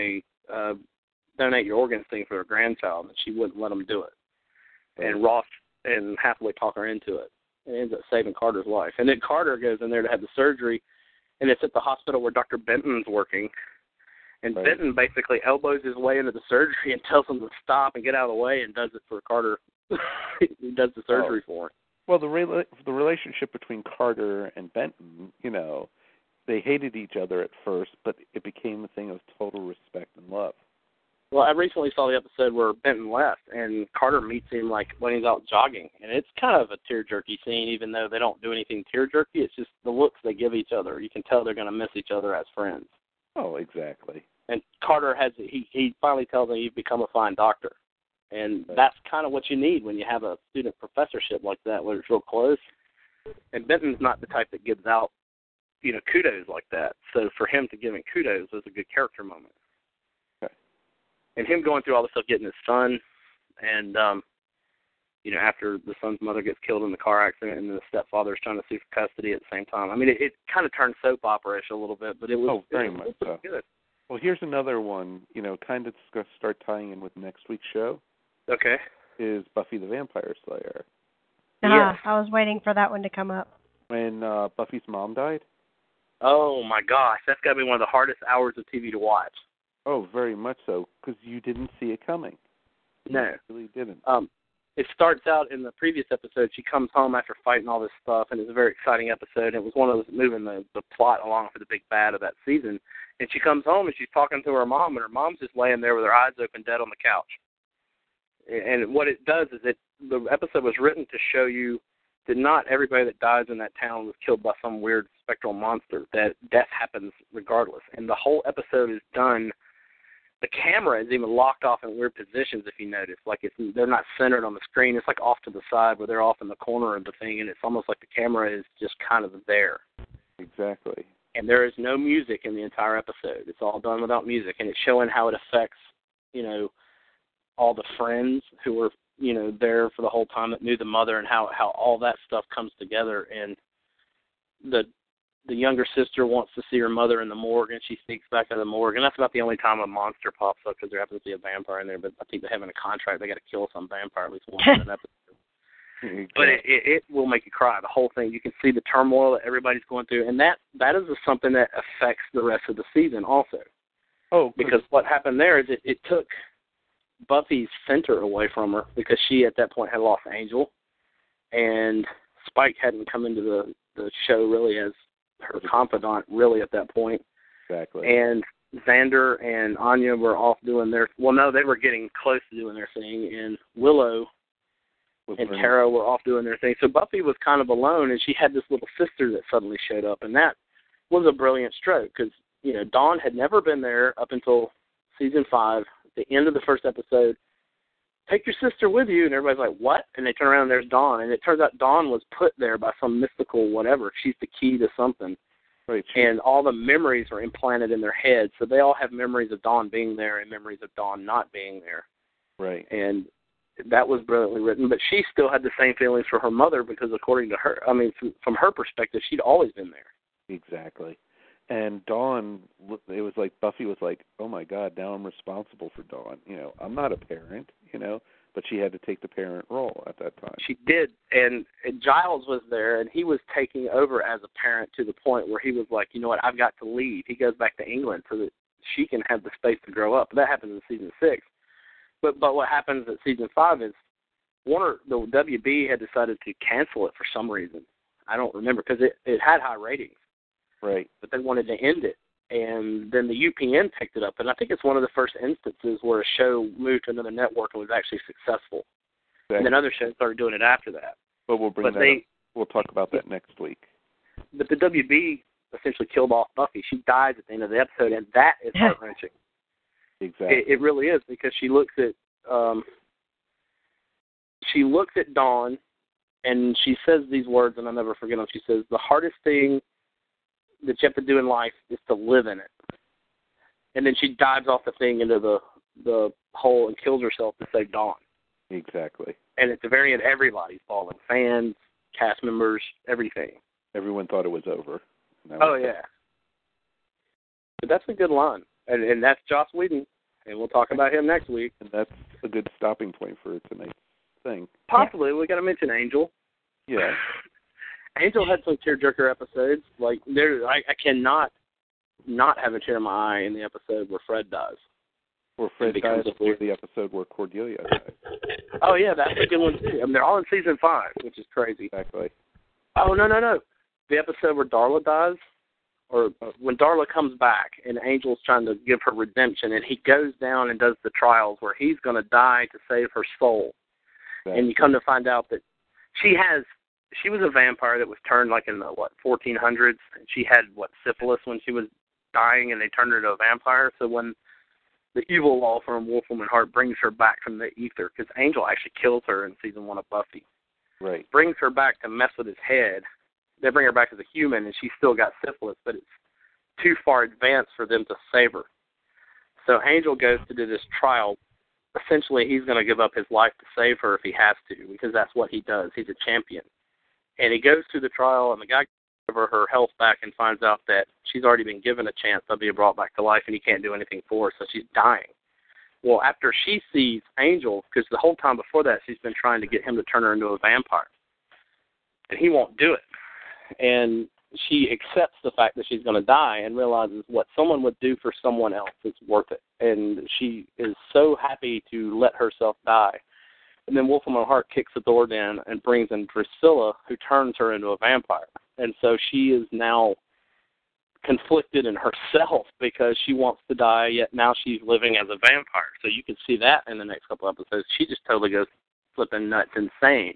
donate your organs thing for her grandchild, and she wouldn't let them do it. And Ross and Hathaway talk her into it. And ends up saving Carter's life. And then Carter goes in there to have the surgery, and it's at the hospital where Dr. Benton's working. And Benton basically elbows his way into the surgery and tells him to stop and get out of the way, and does it for Carter. He does the surgery for him. Well, the relationship between Carter and Benton, you know, they hated each other at first, but it became a thing of total respect and love. Well, I recently saw the episode where Benton left, and Carter meets him like when he's out jogging, and it's kind of a tear-jerky scene, even though they don't do anything tear-jerky. It's just the looks they give each other. You can tell they're going to miss each other as friends. Oh, exactly. And Carter he finally tells him, "You've become a fine doctor," and that's kind of what you need when you have a student professorship like that, where it's real close. And Benton's not the type that gives out, you know, kudos like that. So for him to give him kudos was a good character moment. And him going through all this stuff, getting his son, and, you know, after the son's mother gets killed in the car accident and the stepfather is trying to sue for custody at the same time. I mean, it kind of turned soap opera-ish a little bit, but it was very much so. Good. Well, here's another one, you know, kind of going to start tying in with next week's show. Okay. Is Buffy the Vampire Slayer. Yeah. I was waiting for that one to come up. When Buffy's mom died? Oh, my gosh. That's got to be one of the hardest hours of TV to watch. Oh, very much so, because you didn't see it coming. No. You really didn't. It starts out in the previous episode. She comes home after fighting all this stuff, and it's a very exciting episode. It was one of those moving the plot along for the big bad of that season. And she comes home, and she's talking to her mom, and her mom's just laying there with her eyes open, dead on the couch. And what it does is the episode was written to show you that not everybody that dies in that town was killed by some weird spectral monster, that death happens regardless. And the whole episode is done. The camera is even locked off in weird positions, if you notice. Like they're not centered on the screen. It's like off to the side where they're off in the corner of the thing, and it's almost like the camera is just kind of there. Exactly. And there is no music in the entire episode. It's all done without music, and it's showing how it affects, you know, all the friends who were, you know, there for the whole time that knew the mother, and how all that stuff comes together. And the younger sister wants to see her mother in the morgue, and she sneaks back out of the morgue. And that's about the only time a monster pops up, because there happens to be a vampire in there. But I think they have in a contract they got to kill some vampire at least once in an episode. But it will make you cry, the whole thing. You can see the turmoil that everybody's going through, and that is something that affects the rest of the season also. Oh, because what happened there is it took Buffy's center away from her, because she at that point had lost Angel, and Spike hadn't come into the show really as her confidant really at that point. Exactly. And Xander and Anya were off doing their, well, no, they were getting close to doing their thing, and Willow and Tara were off doing their thing. So Buffy was kind of alone, and she had this little sister that suddenly showed up, and that was a brilliant stroke, because, you know, Dawn had never been there up until season 5. At the end of the first episode, take your sister with you, and everybody's like, what? And they turn around and there's Dawn, and it turns out Dawn was put there by some mystical whatever. She's the key to something. Right. And all the memories are implanted in their heads, so they all have memories of Dawn being there and memories of Dawn not being there. Right. And that was brilliantly written, but she still had the same feelings for her mother, because according to her, I mean, from her perspective, she'd always been there. Exactly. And Dawn, it was like Buffy was like, oh, my God, now I'm responsible for Dawn. You know, I'm not a parent, you know, but she had to take the parent role at that time. She did, and Giles was there, and he was taking over as a parent to the point where he was like, you know what, I've got to leave. He goes back to England so that she can have the space to grow up. That happens in season 6. But what happens at season 5 is the WB had decided to cancel it for some reason. I don't remember, because it had high ratings. Right. But they wanted to end it. And then the UPN picked it up. And I think it's one of the first instances where a show moved to another network and was actually successful. Exactly. And then other shows started doing it after that. But we'll bring that up. We'll talk about that next week. But the WB essentially killed off Buffy. She dies at the end of the episode, and that is heart-wrenching. Exactly. It really is, because she looks at Dawn, and she says these words, and I'll never forget them. She says, the hardest thing that you have to do in life is to live in it. And then she dives off the thing into the hole and kills herself to save Dawn. Exactly. And at the very end, everybody's falling. Fans, cast members, everything. Everyone thought it was over. Oh, yeah. But that's a good line. And that's Joss Whedon. and we'll talk about him next week. And that's a good stopping point for tonight's thing. Possibly. We got to mention Angel. Yeah. Angel had some tearjerker episodes. Like, I cannot not have a tear in my eye in the episode where Fred dies. Or Fred dies, or the episode where Cordelia dies. Oh, yeah, that's a good one, too. I mean, they're all in season 5, which is crazy. Exactly. Oh, no. The episode where Darla dies, or when Darla comes back and Angel's trying to give her redemption, and he goes down and does the trials where he's going to die to save her soul. Exactly. And you come to find out that she was a vampire that was turned like in the, 1400s, and she had, syphilis when she was dying, and they turned her into a vampire. So when the evil law from Wolfram and Hart brings her back from the ether, because Angel actually kills her in season 1 of Buffy. Right. Brings her back to mess with his head. They bring her back as a human, and she's still got syphilis, but it's too far advanced for them to save her. So Angel goes to do this trial. Essentially, he's going to give up his life to save her if he has to, because that's what he does. He's a champion. And he goes through the trial, and the guy gives her health back and finds out that she's already been given a chance of being brought back to life, and he can't do anything for her, so she's dying. Well, after she sees Angel, because the whole time before that, she's been trying to get him to turn her into a vampire. And he won't do it. And she accepts the fact that she's going to die and realizes what someone would do for someone else is worth it. And she is so happy to let herself die. And then Wolfram and Hart kicks the door down and brings in Drusilla, who turns her into a vampire. And so she is now conflicted in herself because she wants to die, yet now she's living as a vampire. So you can see that in the next couple episodes. She just totally goes flipping nuts insane.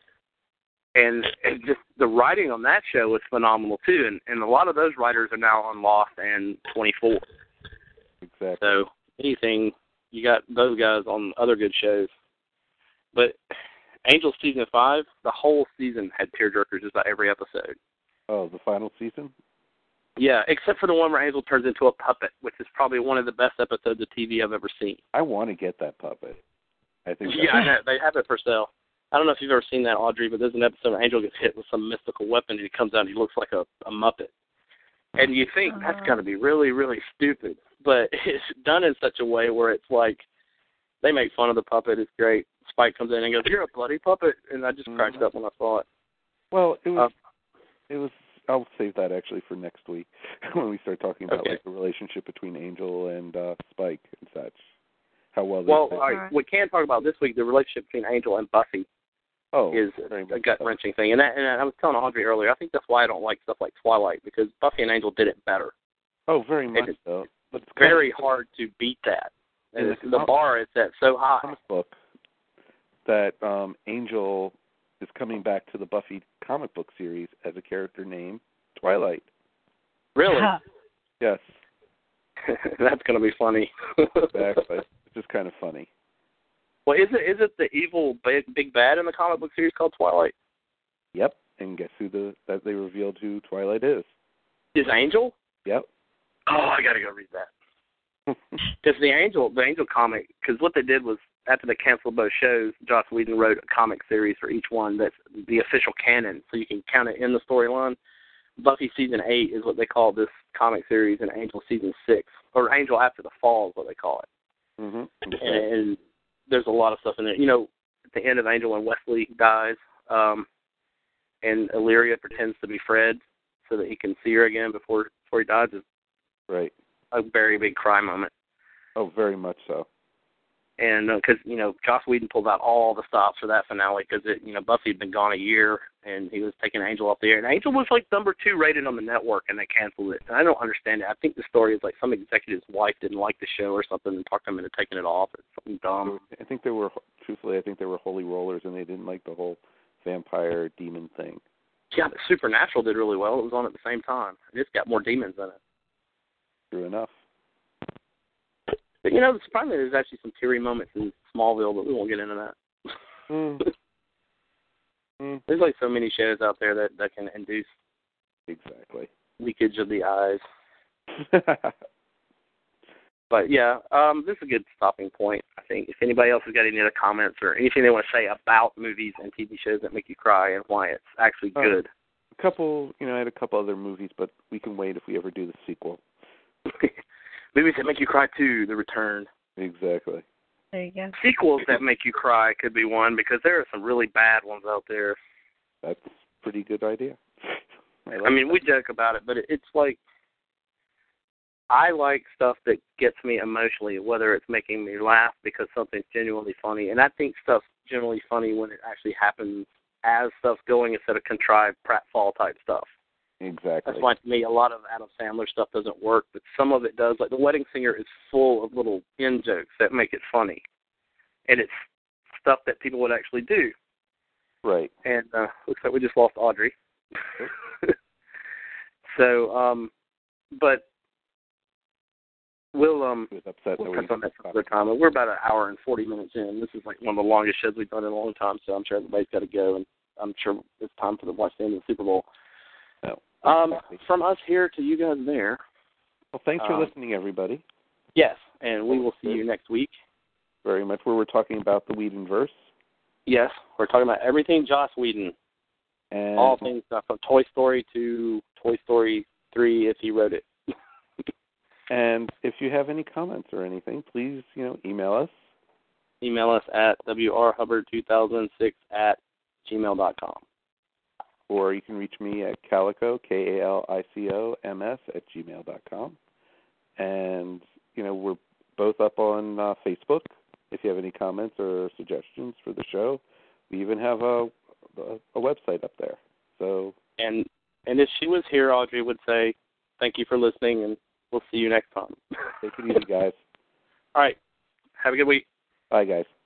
And just the writing on that show was phenomenal, too. And a lot of those writers are now on Lost and 24. Exactly. So anything, you got those guys on other good shows. But Angel season 5, the whole season had tearjerkers just about every episode. Oh, the final season? Yeah, except for the one where Angel turns into a puppet, which is probably one of the best episodes of TV I've ever seen. I want to get that puppet. I think. I know. They have it for sale. I don't know if you've ever seen that, Audrey, but there's an episode where Angel gets hit with some mystical weapon, and he comes out and he looks like a Muppet. And you think that's got to be really, really stupid, but it's done in such a way where it's like they make fun of the puppet. It's great. Spike comes in and goes, "You're a bloody puppet," and I just cracked up when I saw it. Well, it was. I'll save that actually for next week when we start talking about like the relationship between Angel and Spike and such. How well. We can talk about this week the relationship between Angel and Buffy. Is a gut-wrenching thing. And I was telling Audrey earlier, I think that's why I don't like stuff like Twilight, because Buffy and Angel did it better. Oh, very much so. But it's very hard to beat that. And the bar is set so high. Comic book that Angel is coming back to the Buffy comic book series as a character named Twilight. Really? Yes. That's going to be funny. Exactly. It's just kind of funny. Well, is it the evil big bad in the comic book series called Twilight? Yep. And guess who that they revealed who Twilight is? Is Angel? Yep. Oh, I got to go read that. Because the Angel comic, because what they did was after they canceled both shows, Joss Whedon wrote a comic series for each one that's the official canon, so you can count it in the storyline. Buffy season 8 is what they call this comic series, and Angel season 6, or Angel After the Fall is what they call it. Mm-hmm. And there's a lot of stuff in there. You know, at the end of Angel when Wesley dies, and Illyria pretends to be Fred so that he can see her again before he dies, is right. A very big cry moment. Oh, very much so. And because, Joss Whedon pulled out all the stops for that finale because, Buffy had been gone a year, and he was taking Angel off the air. And Angel was, number 2 rated on the network, and they canceled it. And I don't understand it. I think the story is, some executive's wife didn't like the show or something and talked them into taking it off or something dumb. I think they were holy rollers, and they didn't like the whole vampire demon thing. Yeah, but Supernatural did really well. It was on at the same time. And it's got more demons in it. True enough. But, surprisingly, there's actually some teary moments in Smallville, but we won't get into that. There's, so many shows out there that can induce leakage of the eyes. But, yeah, this is a good stopping point, I think. If anybody else has got any other comments or anything they want to say about movies and TV shows that make you cry and why it's actually good. I had a couple other movies, but we can wait if we ever do the sequel. Movies that make you cry too, The Return. Exactly. There you go. Sequels that make you cry could be one, because there are some really bad ones out there. That's a pretty good idea. I mean, we joke about it, but it's like, I like stuff that gets me emotionally, whether it's making me laugh because something's genuinely funny. And I think stuff's generally funny when it actually happens as stuff's going instead of contrived pratfall type stuff. Exactly. That's why, to me, a lot of Adam Sandler stuff doesn't work, but some of it does. Like The Wedding Singer is full of little in-jokes that make it funny. And it's stuff that people would actually do. Right. And looks like we just lost Audrey. So, but we'll touch on that some other time. We're about an hour and 40 minutes in. This is like one of the longest shows we've done in a long time, so I'm sure everybody's got to go, and I'm sure it's time for the watch the end of the Super Bowl. No. From us here to you guys there. Well, thanks for listening, everybody. Yes, and we will see you next week. Very much. Where we're talking about the Whedonverse. Yes, we're talking about everything Joss Whedon. And all things from Toy Story to Toy Story 3 if he wrote it. And if you have any comments or anything, please, email us. Email us at wrhubbard2006@gmail.com. Or you can reach me at Calico, KALICOMS @gmail.com. And, we're both up on Facebook. If you have any comments or suggestions for the show, we even have a website up there. So. And if she was here, Audrey would say, thank you for listening, and we'll see you next time. Take it easy, guys. All right. Have a good week. Bye, guys.